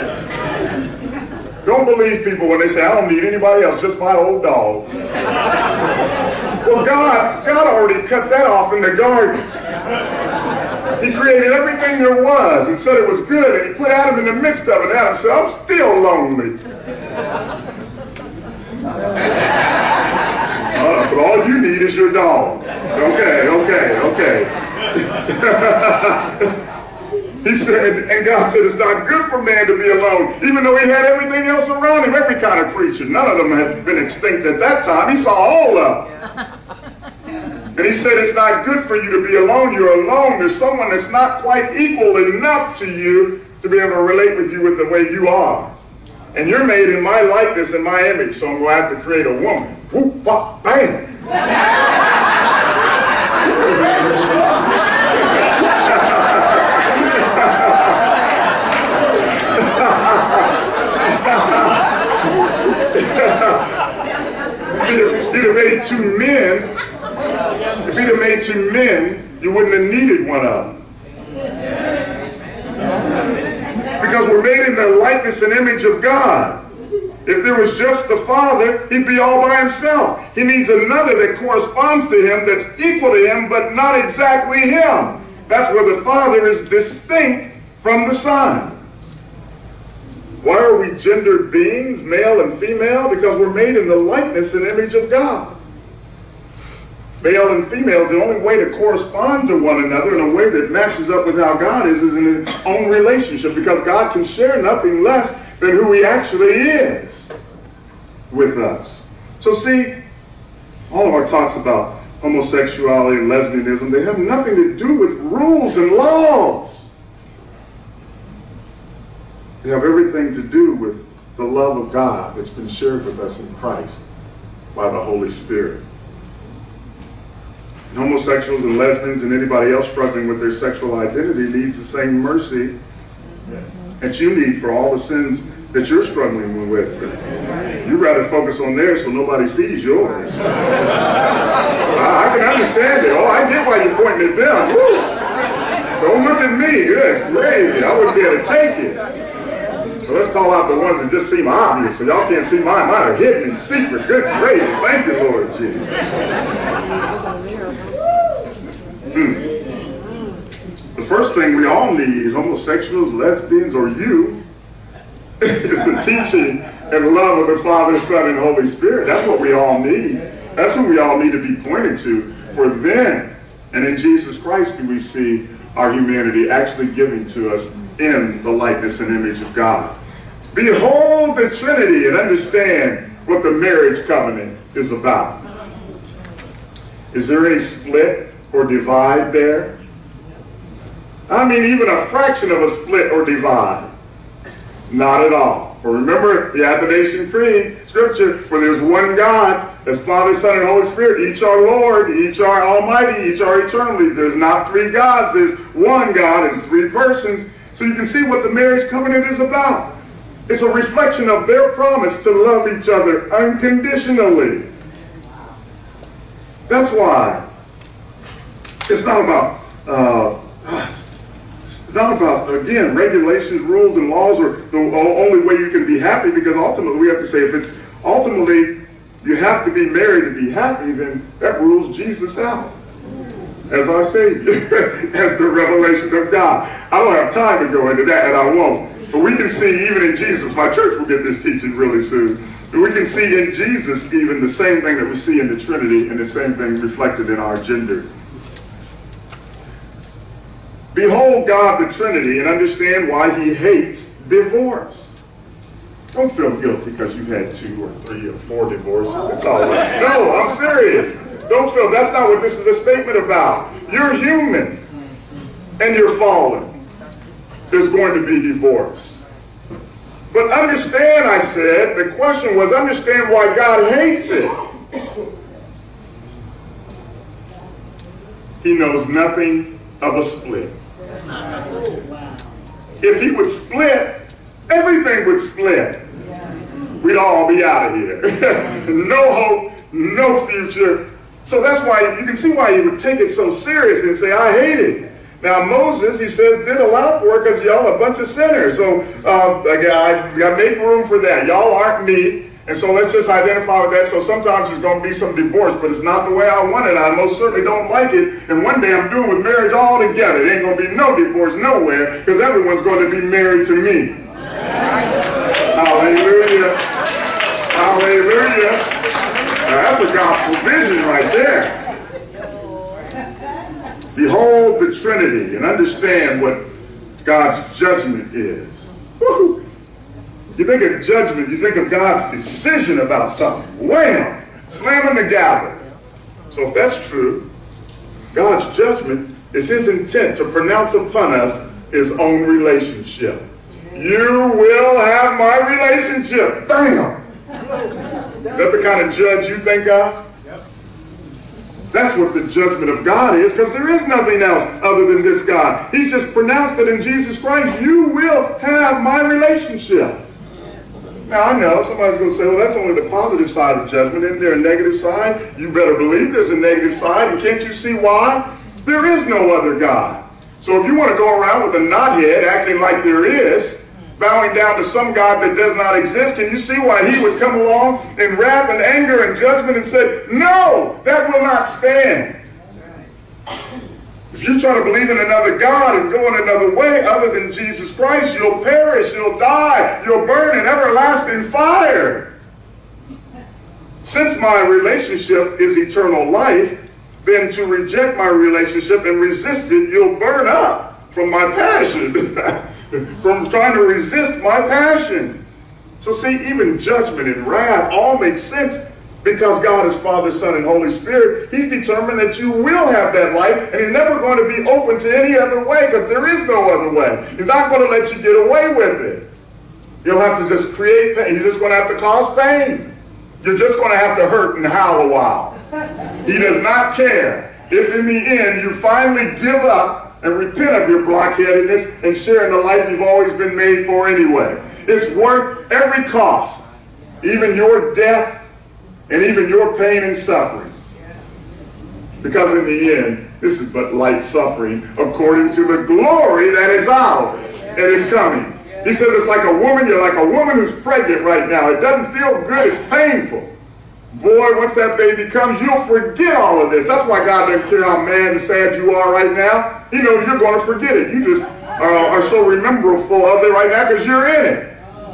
Don't believe people when they say, I don't need anybody else, just my old dog. Well, God, God already cut that off in the garden. He created everything there was and said it was good, and he put Adam in the midst of it. Adam said, I'm still lonely. Uh, but all you need is your dog. Okay, okay, okay. He said, and God said, it's not good for man to be alone, even though he had everything else around him, every kind of creature. None of them had been extinct at that time. He saw all of them. And he said, it's not good for you to be alone. You're alone. There's someone that's not quite equal enough to you to be able to relate with you with the way you are. And you're made in my likeness and my image, so I'm going to have to create a woman. Whoop, pop, bam. If he'd have made two men, if he'd have made two men, you wouldn't have needed one of them. Because we're made in the likeness and image of God. If there was just the Father, he'd be all by himself. He needs another that corresponds to him, that's equal to him, but not exactly him. That's where the Father is distinct from the Son. Why are we gendered beings, male and female? Because we're made in the likeness and image of God. Male and female, the only way to correspond to one another in a way that matches up with how God is, is in its own relationship, because God can share nothing less than who he actually is with us. So see, all of our talks about homosexuality and lesbianism, they have nothing to do with rules and laws. They have everything to do with the love of God that's been shared with us in Christ by the Holy Spirit. And homosexuals and lesbians and anybody else struggling with their sexual identity needs the same mercy that you need for all the sins that you're struggling with. You'd rather focus on theirs so nobody sees yours. I, I can understand it. Oh, I get why you're pointing at them. Woo. Don't look at me. Good gravy. I wouldn't be able to take it. So let's call out the ones that just seem obvious, so y'all can't see mine. Mine are hidden in secret. Good gravy. Thank you, Lord Jesus. Hmm. The first thing we all need, homosexuals, lesbians, or you, is the teaching and love of the Father, Son, and Holy Spirit. That's what we all need. That's what we all need to be pointed to. For then, and in Jesus Christ, do we see our humanity actually given to us in the likeness and image of God. Behold the Trinity and understand what the marriage covenant is about. Is there any split or divide there? I mean, even a fraction of a split or divide. Not at all. For remember the Athanasian Creed, Scripture, where there's one God, as Father, Son, and Holy Spirit, each are Lord, each are Almighty, each are eternally. There's not three gods, there's one God in three persons. So you can see what the marriage covenant is about. It's a reflection of their promise to love each other unconditionally. That's why it's not about, uh, it's not about, again, regulations, rules, and laws are the only way you can be happy, because ultimately we have to say, if it's ultimately you have to be married to be happy, then that rules Jesus out as our Savior, as the revelation of God. I don't have time to go into that, and I won't. But we can see even in Jesus, my church will get this teaching really soon, but we can see in Jesus even the same thing that we see in the Trinity, and the same thing reflected in our gender. Behold God the Trinity and understand why he hates divorce. Don't feel guilty because you've had two or three or four divorces. It's all right. No, I'm serious. Don't feel, that's not what this is a statement about. You're human and you're fallen. There's going to be divorce. But understand, I said, the question was understand why God hates it. He knows nothing of a split. If he would split, everything would split. We'd all be out of here. No hope, no future. So that's why you can see why he would take it so serious and say, I hate it. Now Moses, he says, did allow for it because y'all are a bunch of sinners. So uh, I, I make room for that. Y'all aren't me. And so let's just identify with that. So sometimes there's going to be some divorce, but it's not the way I want it. I most certainly don't like it. And one day I'm doing with marriage all together. There ain't going to be no divorce nowhere because everyone's going to be married to me. Hallelujah. Hallelujah. Now, that's a gospel vision right there. Behold the Trinity and understand what God's judgment is. Woo-hoo. You think of judgment, you think of God's decision about something. Wham! Slamming the gavel. So if that's true, God's judgment is his intent to pronounce upon us his own relationship. You will have my relationship. Bam! Is that the kind of judge you think of? That's what the judgment of God is, because there is nothing else other than this God. He's just pronounced it in Jesus Christ. You will have my relationship. Now, I know somebody's going to say, well, that's only the positive side of judgment. Isn't there a negative side? You better believe there's a negative side. And can't you see why? There is no other God. So if you want to go around with a knothead acting like there is, bowing down to some God that does not exist, can you see why he would come along in wrath and anger and judgment and say, no, that will not stand. If you try to believe in another God and go in another way other than Jesus Christ, you'll perish, you'll die, you'll burn in everlasting fire. Since my relationship is eternal life, then to reject my relationship and resist it, you'll burn up from my passion, from trying to resist my passion. So see, even judgment and wrath all make sense because God is Father, Son, and Holy Spirit. He's determined that you will have that life, and he's never going to be open to any other way because there is no other way. He's not going to let you get away with it. You'll have to just create pain. You're just going to have to cause pain. You're just going to have to hurt and howl a while. He does not care if in the end you finally give up and repent of your blockheadedness and share in the life you've always been made for anyway. It's worth every cost, even your death and even your pain and suffering. Because in the end, this is but light suffering according to the glory that is ours and is coming. He says it's like a woman, you're like a woman who's pregnant right now. It doesn't feel good, it's painful. Boy, once that baby comes, you'll forget all of this. That's why God doesn't care how mad and sad you are right now. He knows you're going to forget it. You just are, are so rememberful of it right now because you're in it.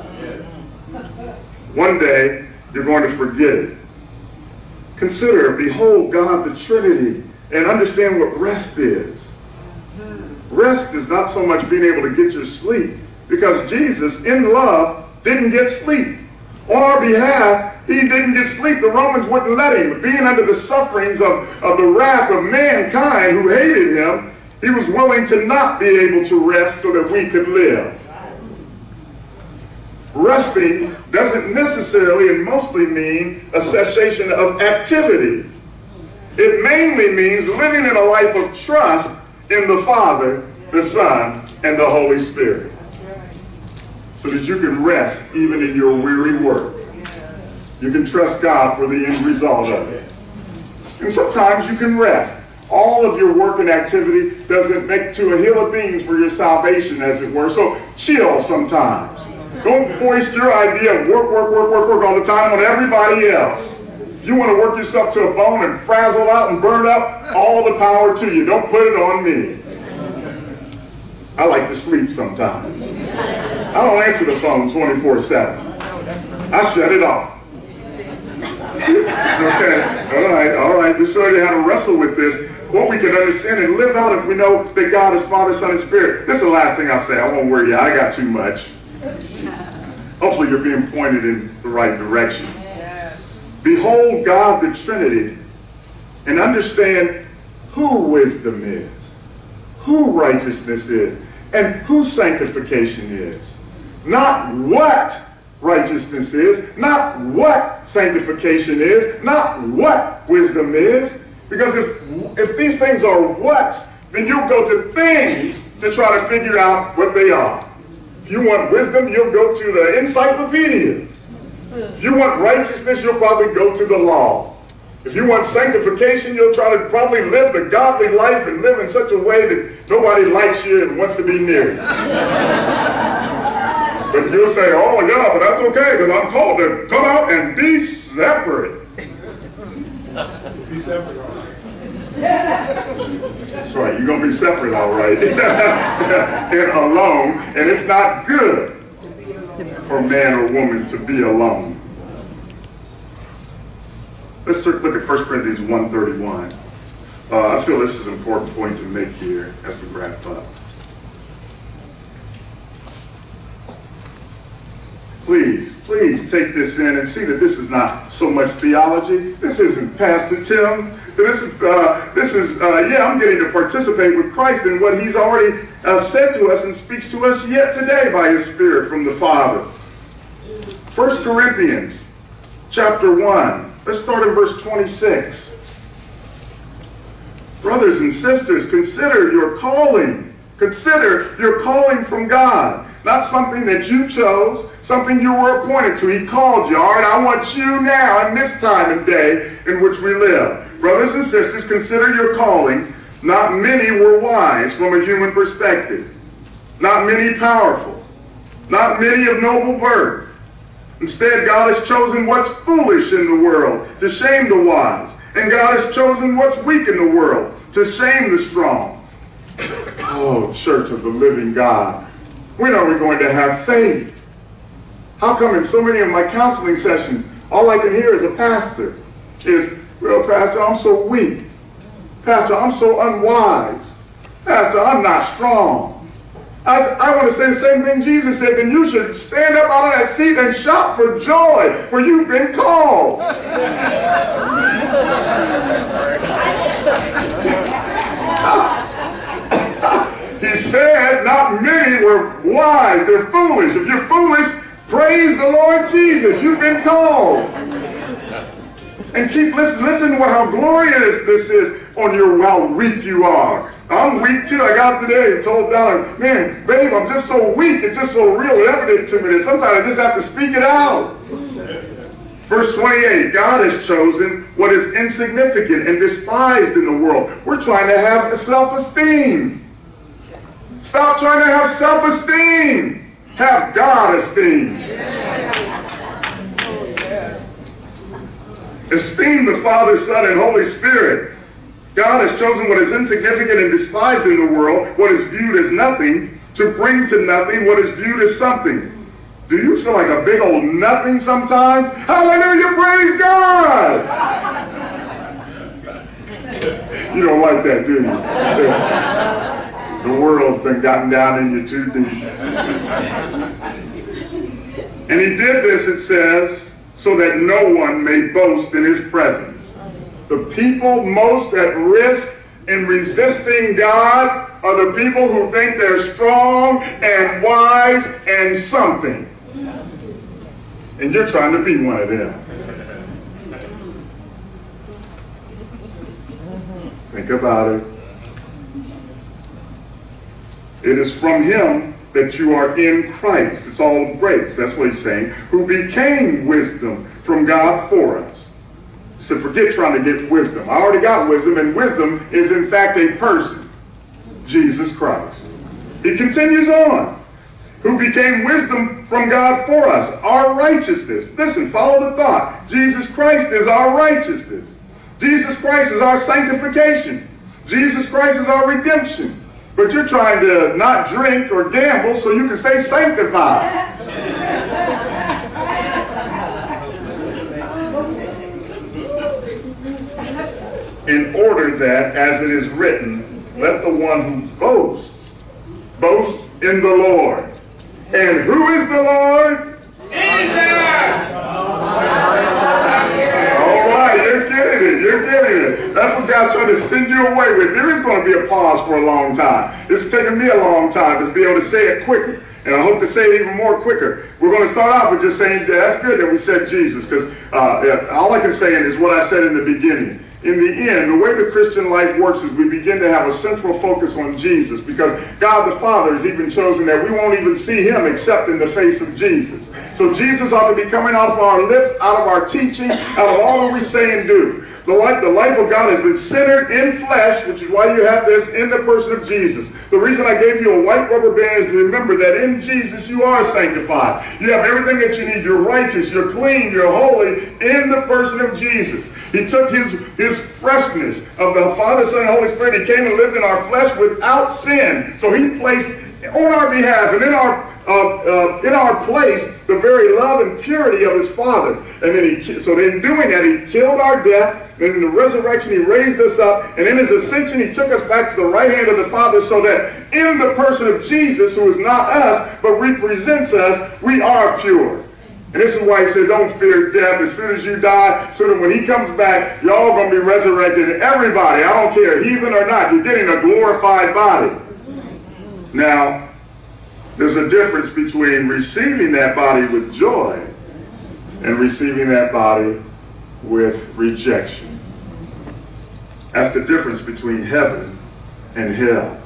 One day, you're going to forget it. Consider, behold God the Trinity, and understand what rest is. Rest is not so much being able to get your sleep, because Jesus, in love, didn't get sleep. On our behalf, he didn't get sleep. The Romans wouldn't let him. Being under the sufferings of, of the wrath of mankind who hated him, he was willing to not be able to rest so that we could live. Resting doesn't necessarily and mostly mean a cessation of activity. It mainly means living in a life of trust in the Father, the Son, and the Holy Spirit. So that you can rest even in your weary work. You can trust God for the end result of it. And sometimes you can rest. All of your work and activity doesn't make to a hill of beans for your salvation, as it were. So chill sometimes. Don't foist your idea of work, work, work, work, work all the time on everybody else. If you want to work yourself to a bone and frazzle out and burn up, all the power to you. Don't put it on me. I like to sleep sometimes. I don't answer the phone twenty-four seven. I shut it off. Okay, all right, all right. Just show you how to wrestle with this. What we can understand and live out if we know that God is Father, Son, and Spirit. This is the last thing I'll say. I won't worry you. I got too much. Hopefully you're being pointed in the right direction. Behold God the Trinity and understand who wisdom is, who righteousness is, and who sanctification is. Not what righteousness is, not what sanctification is, not what wisdom is. Because if, if these things are what's, then you'll go to things to try to figure out what they are. If you want wisdom, you'll go to the encyclopedia. If you want righteousness, you'll probably go to the law. If you want sanctification, you'll try to probably live the godly life and live in such a way that nobody likes you and wants to be near you. But you'll say, oh yeah, but that's okay because I'm called to come out and be separate. Be separate, all right. That's right, you're going to be separate, all right. And alone, and it's not good for man or woman to be alone. Let's look at First Corinthians one thirty-one. Uh, I feel this is an important point to make here as we wrap up. Please, please take this in and see that this is not so much theology. This isn't Pastor Tim. This is, uh, this is uh, yeah, I'm getting to participate with Christ in what he's already uh, said to us and speaks to us yet today by his Spirit from the Father. First Corinthians chapter one. Let's start in verse twenty-six. Brothers and sisters, consider your calling. Consider your calling from God. Not something that you chose, something you were appointed to. He called you. All right, I want you now in this time and day in which we live. Brothers and sisters, consider your calling. Not many were wise from a human perspective. Not many powerful. Not many of noble birth. Instead, God has chosen what's foolish in the world to shame the wise. And God has chosen what's weak in the world to shame the strong. Oh, Church of the living God, when are we going to have faith? How come in so many of my counseling sessions, all I can hear as a pastor is, well, Pastor, I'm so weak. Pastor, I'm so unwise. Pastor, I'm not strong. I, I want to say the same thing Jesus said, then you should stand up out of that seat and shout for joy, for you've been called. He said, not many were wise, they're foolish. If you're foolish, praise the Lord Jesus, you've been called. And keep listening, listen to how glorious this is on your how weak you are. I'm weak too. I got up today and told Donna, man, babe, I'm just so weak. It's just so real and evident to me that sometimes I just have to speak it out. Verse twenty-eight, God has chosen what is insignificant and despised in the world. We're trying to have self-esteem. Stop trying to have self-esteem. Have God-esteem. Esteem the Father, Son, and Holy Spirit. God has chosen what is insignificant and despised in the world, what is viewed as nothing, to bring to nothing what is viewed as something. Do you feel like a big old nothing sometimes? Hallelujah, praise God! You don't like that, do you? The world's been gotten down in you too deep. And he did this, it says, so that no one may boast in his presence. The people most at risk in resisting God are the people who think they're strong and wise and something. And you're trying to be one of them. Think about it. It is from him that you are in Christ. It's all grace. That's what he's saying. Who became wisdom from God for us. So forget trying to get wisdom. I already got wisdom, and wisdom is in fact a person. Jesus Christ. He continues on. Who became wisdom from God for us. Our righteousness. Listen, follow the thought. Jesus Christ is our righteousness. Jesus Christ is our sanctification. Jesus Christ is our redemption. But you're trying to not drink or gamble so you can stay sanctified. In order that, as it is written, let the one who boasts, boast in the Lord. And who is the Lord? Jesus! All right, you're getting it, you're getting it. That's what God's trying to send you away with. There is going to be a pause for a long time. It's taken me a long time to be able to say it quicker. And I hope to say it even more quicker. We're going to start off with just saying, yeah, that's good that we said Jesus, because uh, yeah, all I can say is what I said in the beginning. In the end, the way the Christian life works is we begin to have a central focus on Jesus, because God the Father has even chosen that we won't even see him except in the face of Jesus. So Jesus ought to be coming out of our lips, out of our teaching, out of all that we say and do. The life, the life of God has been centered in flesh, which is why you have this in the person of Jesus. The reason I gave you a white rubber band is to remember that in Jesus you are sanctified. You have everything that you need. You're righteous, you're clean, you're holy in the person of Jesus. He took his, his freshness of the Father, Son, and Holy Spirit. He came and lived in our flesh without sin. So he placed on our behalf and in our Uh, uh, in our place, the very love and purity of his Father. And then he, so in doing that, he killed our death. And in the resurrection, he raised us up. And in his ascension, he took us back to the right hand of the Father, so that in the person of Jesus, who is not us, but represents us, we are pure. And this is why he said, don't fear death. As soon as you die, so that when he comes back, you're all going to be resurrected. And everybody, I don't care, heathen or not, you're getting a glorified body. Now, there's a difference between receiving that body with joy and receiving that body with rejection. That's the difference between heaven and hell.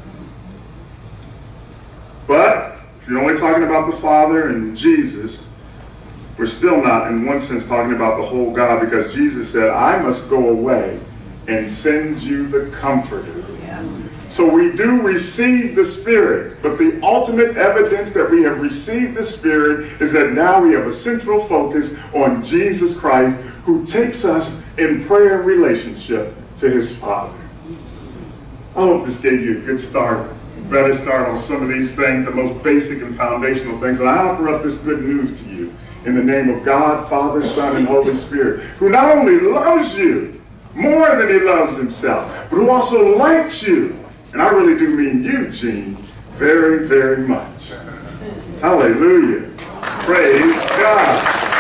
But if you're only talking about the Father and Jesus, we're still not, in one sense, talking about the whole God, because Jesus said, I must go away and sends you the Comforter. So we do receive the Spirit, but the ultimate evidence that we have received the Spirit is that now we have a central focus on Jesus Christ, who takes us in prayer relationship to his Father. I hope this gave you a good start, better start on some of these things, the most basic and foundational things. And I offer up this good news to you in the name of God, Father, Son, and Holy Spirit, who not only loves you more than he loves himself, but who also likes you. And I really do mean you, Gene, very, very much. Hallelujah. Praise God.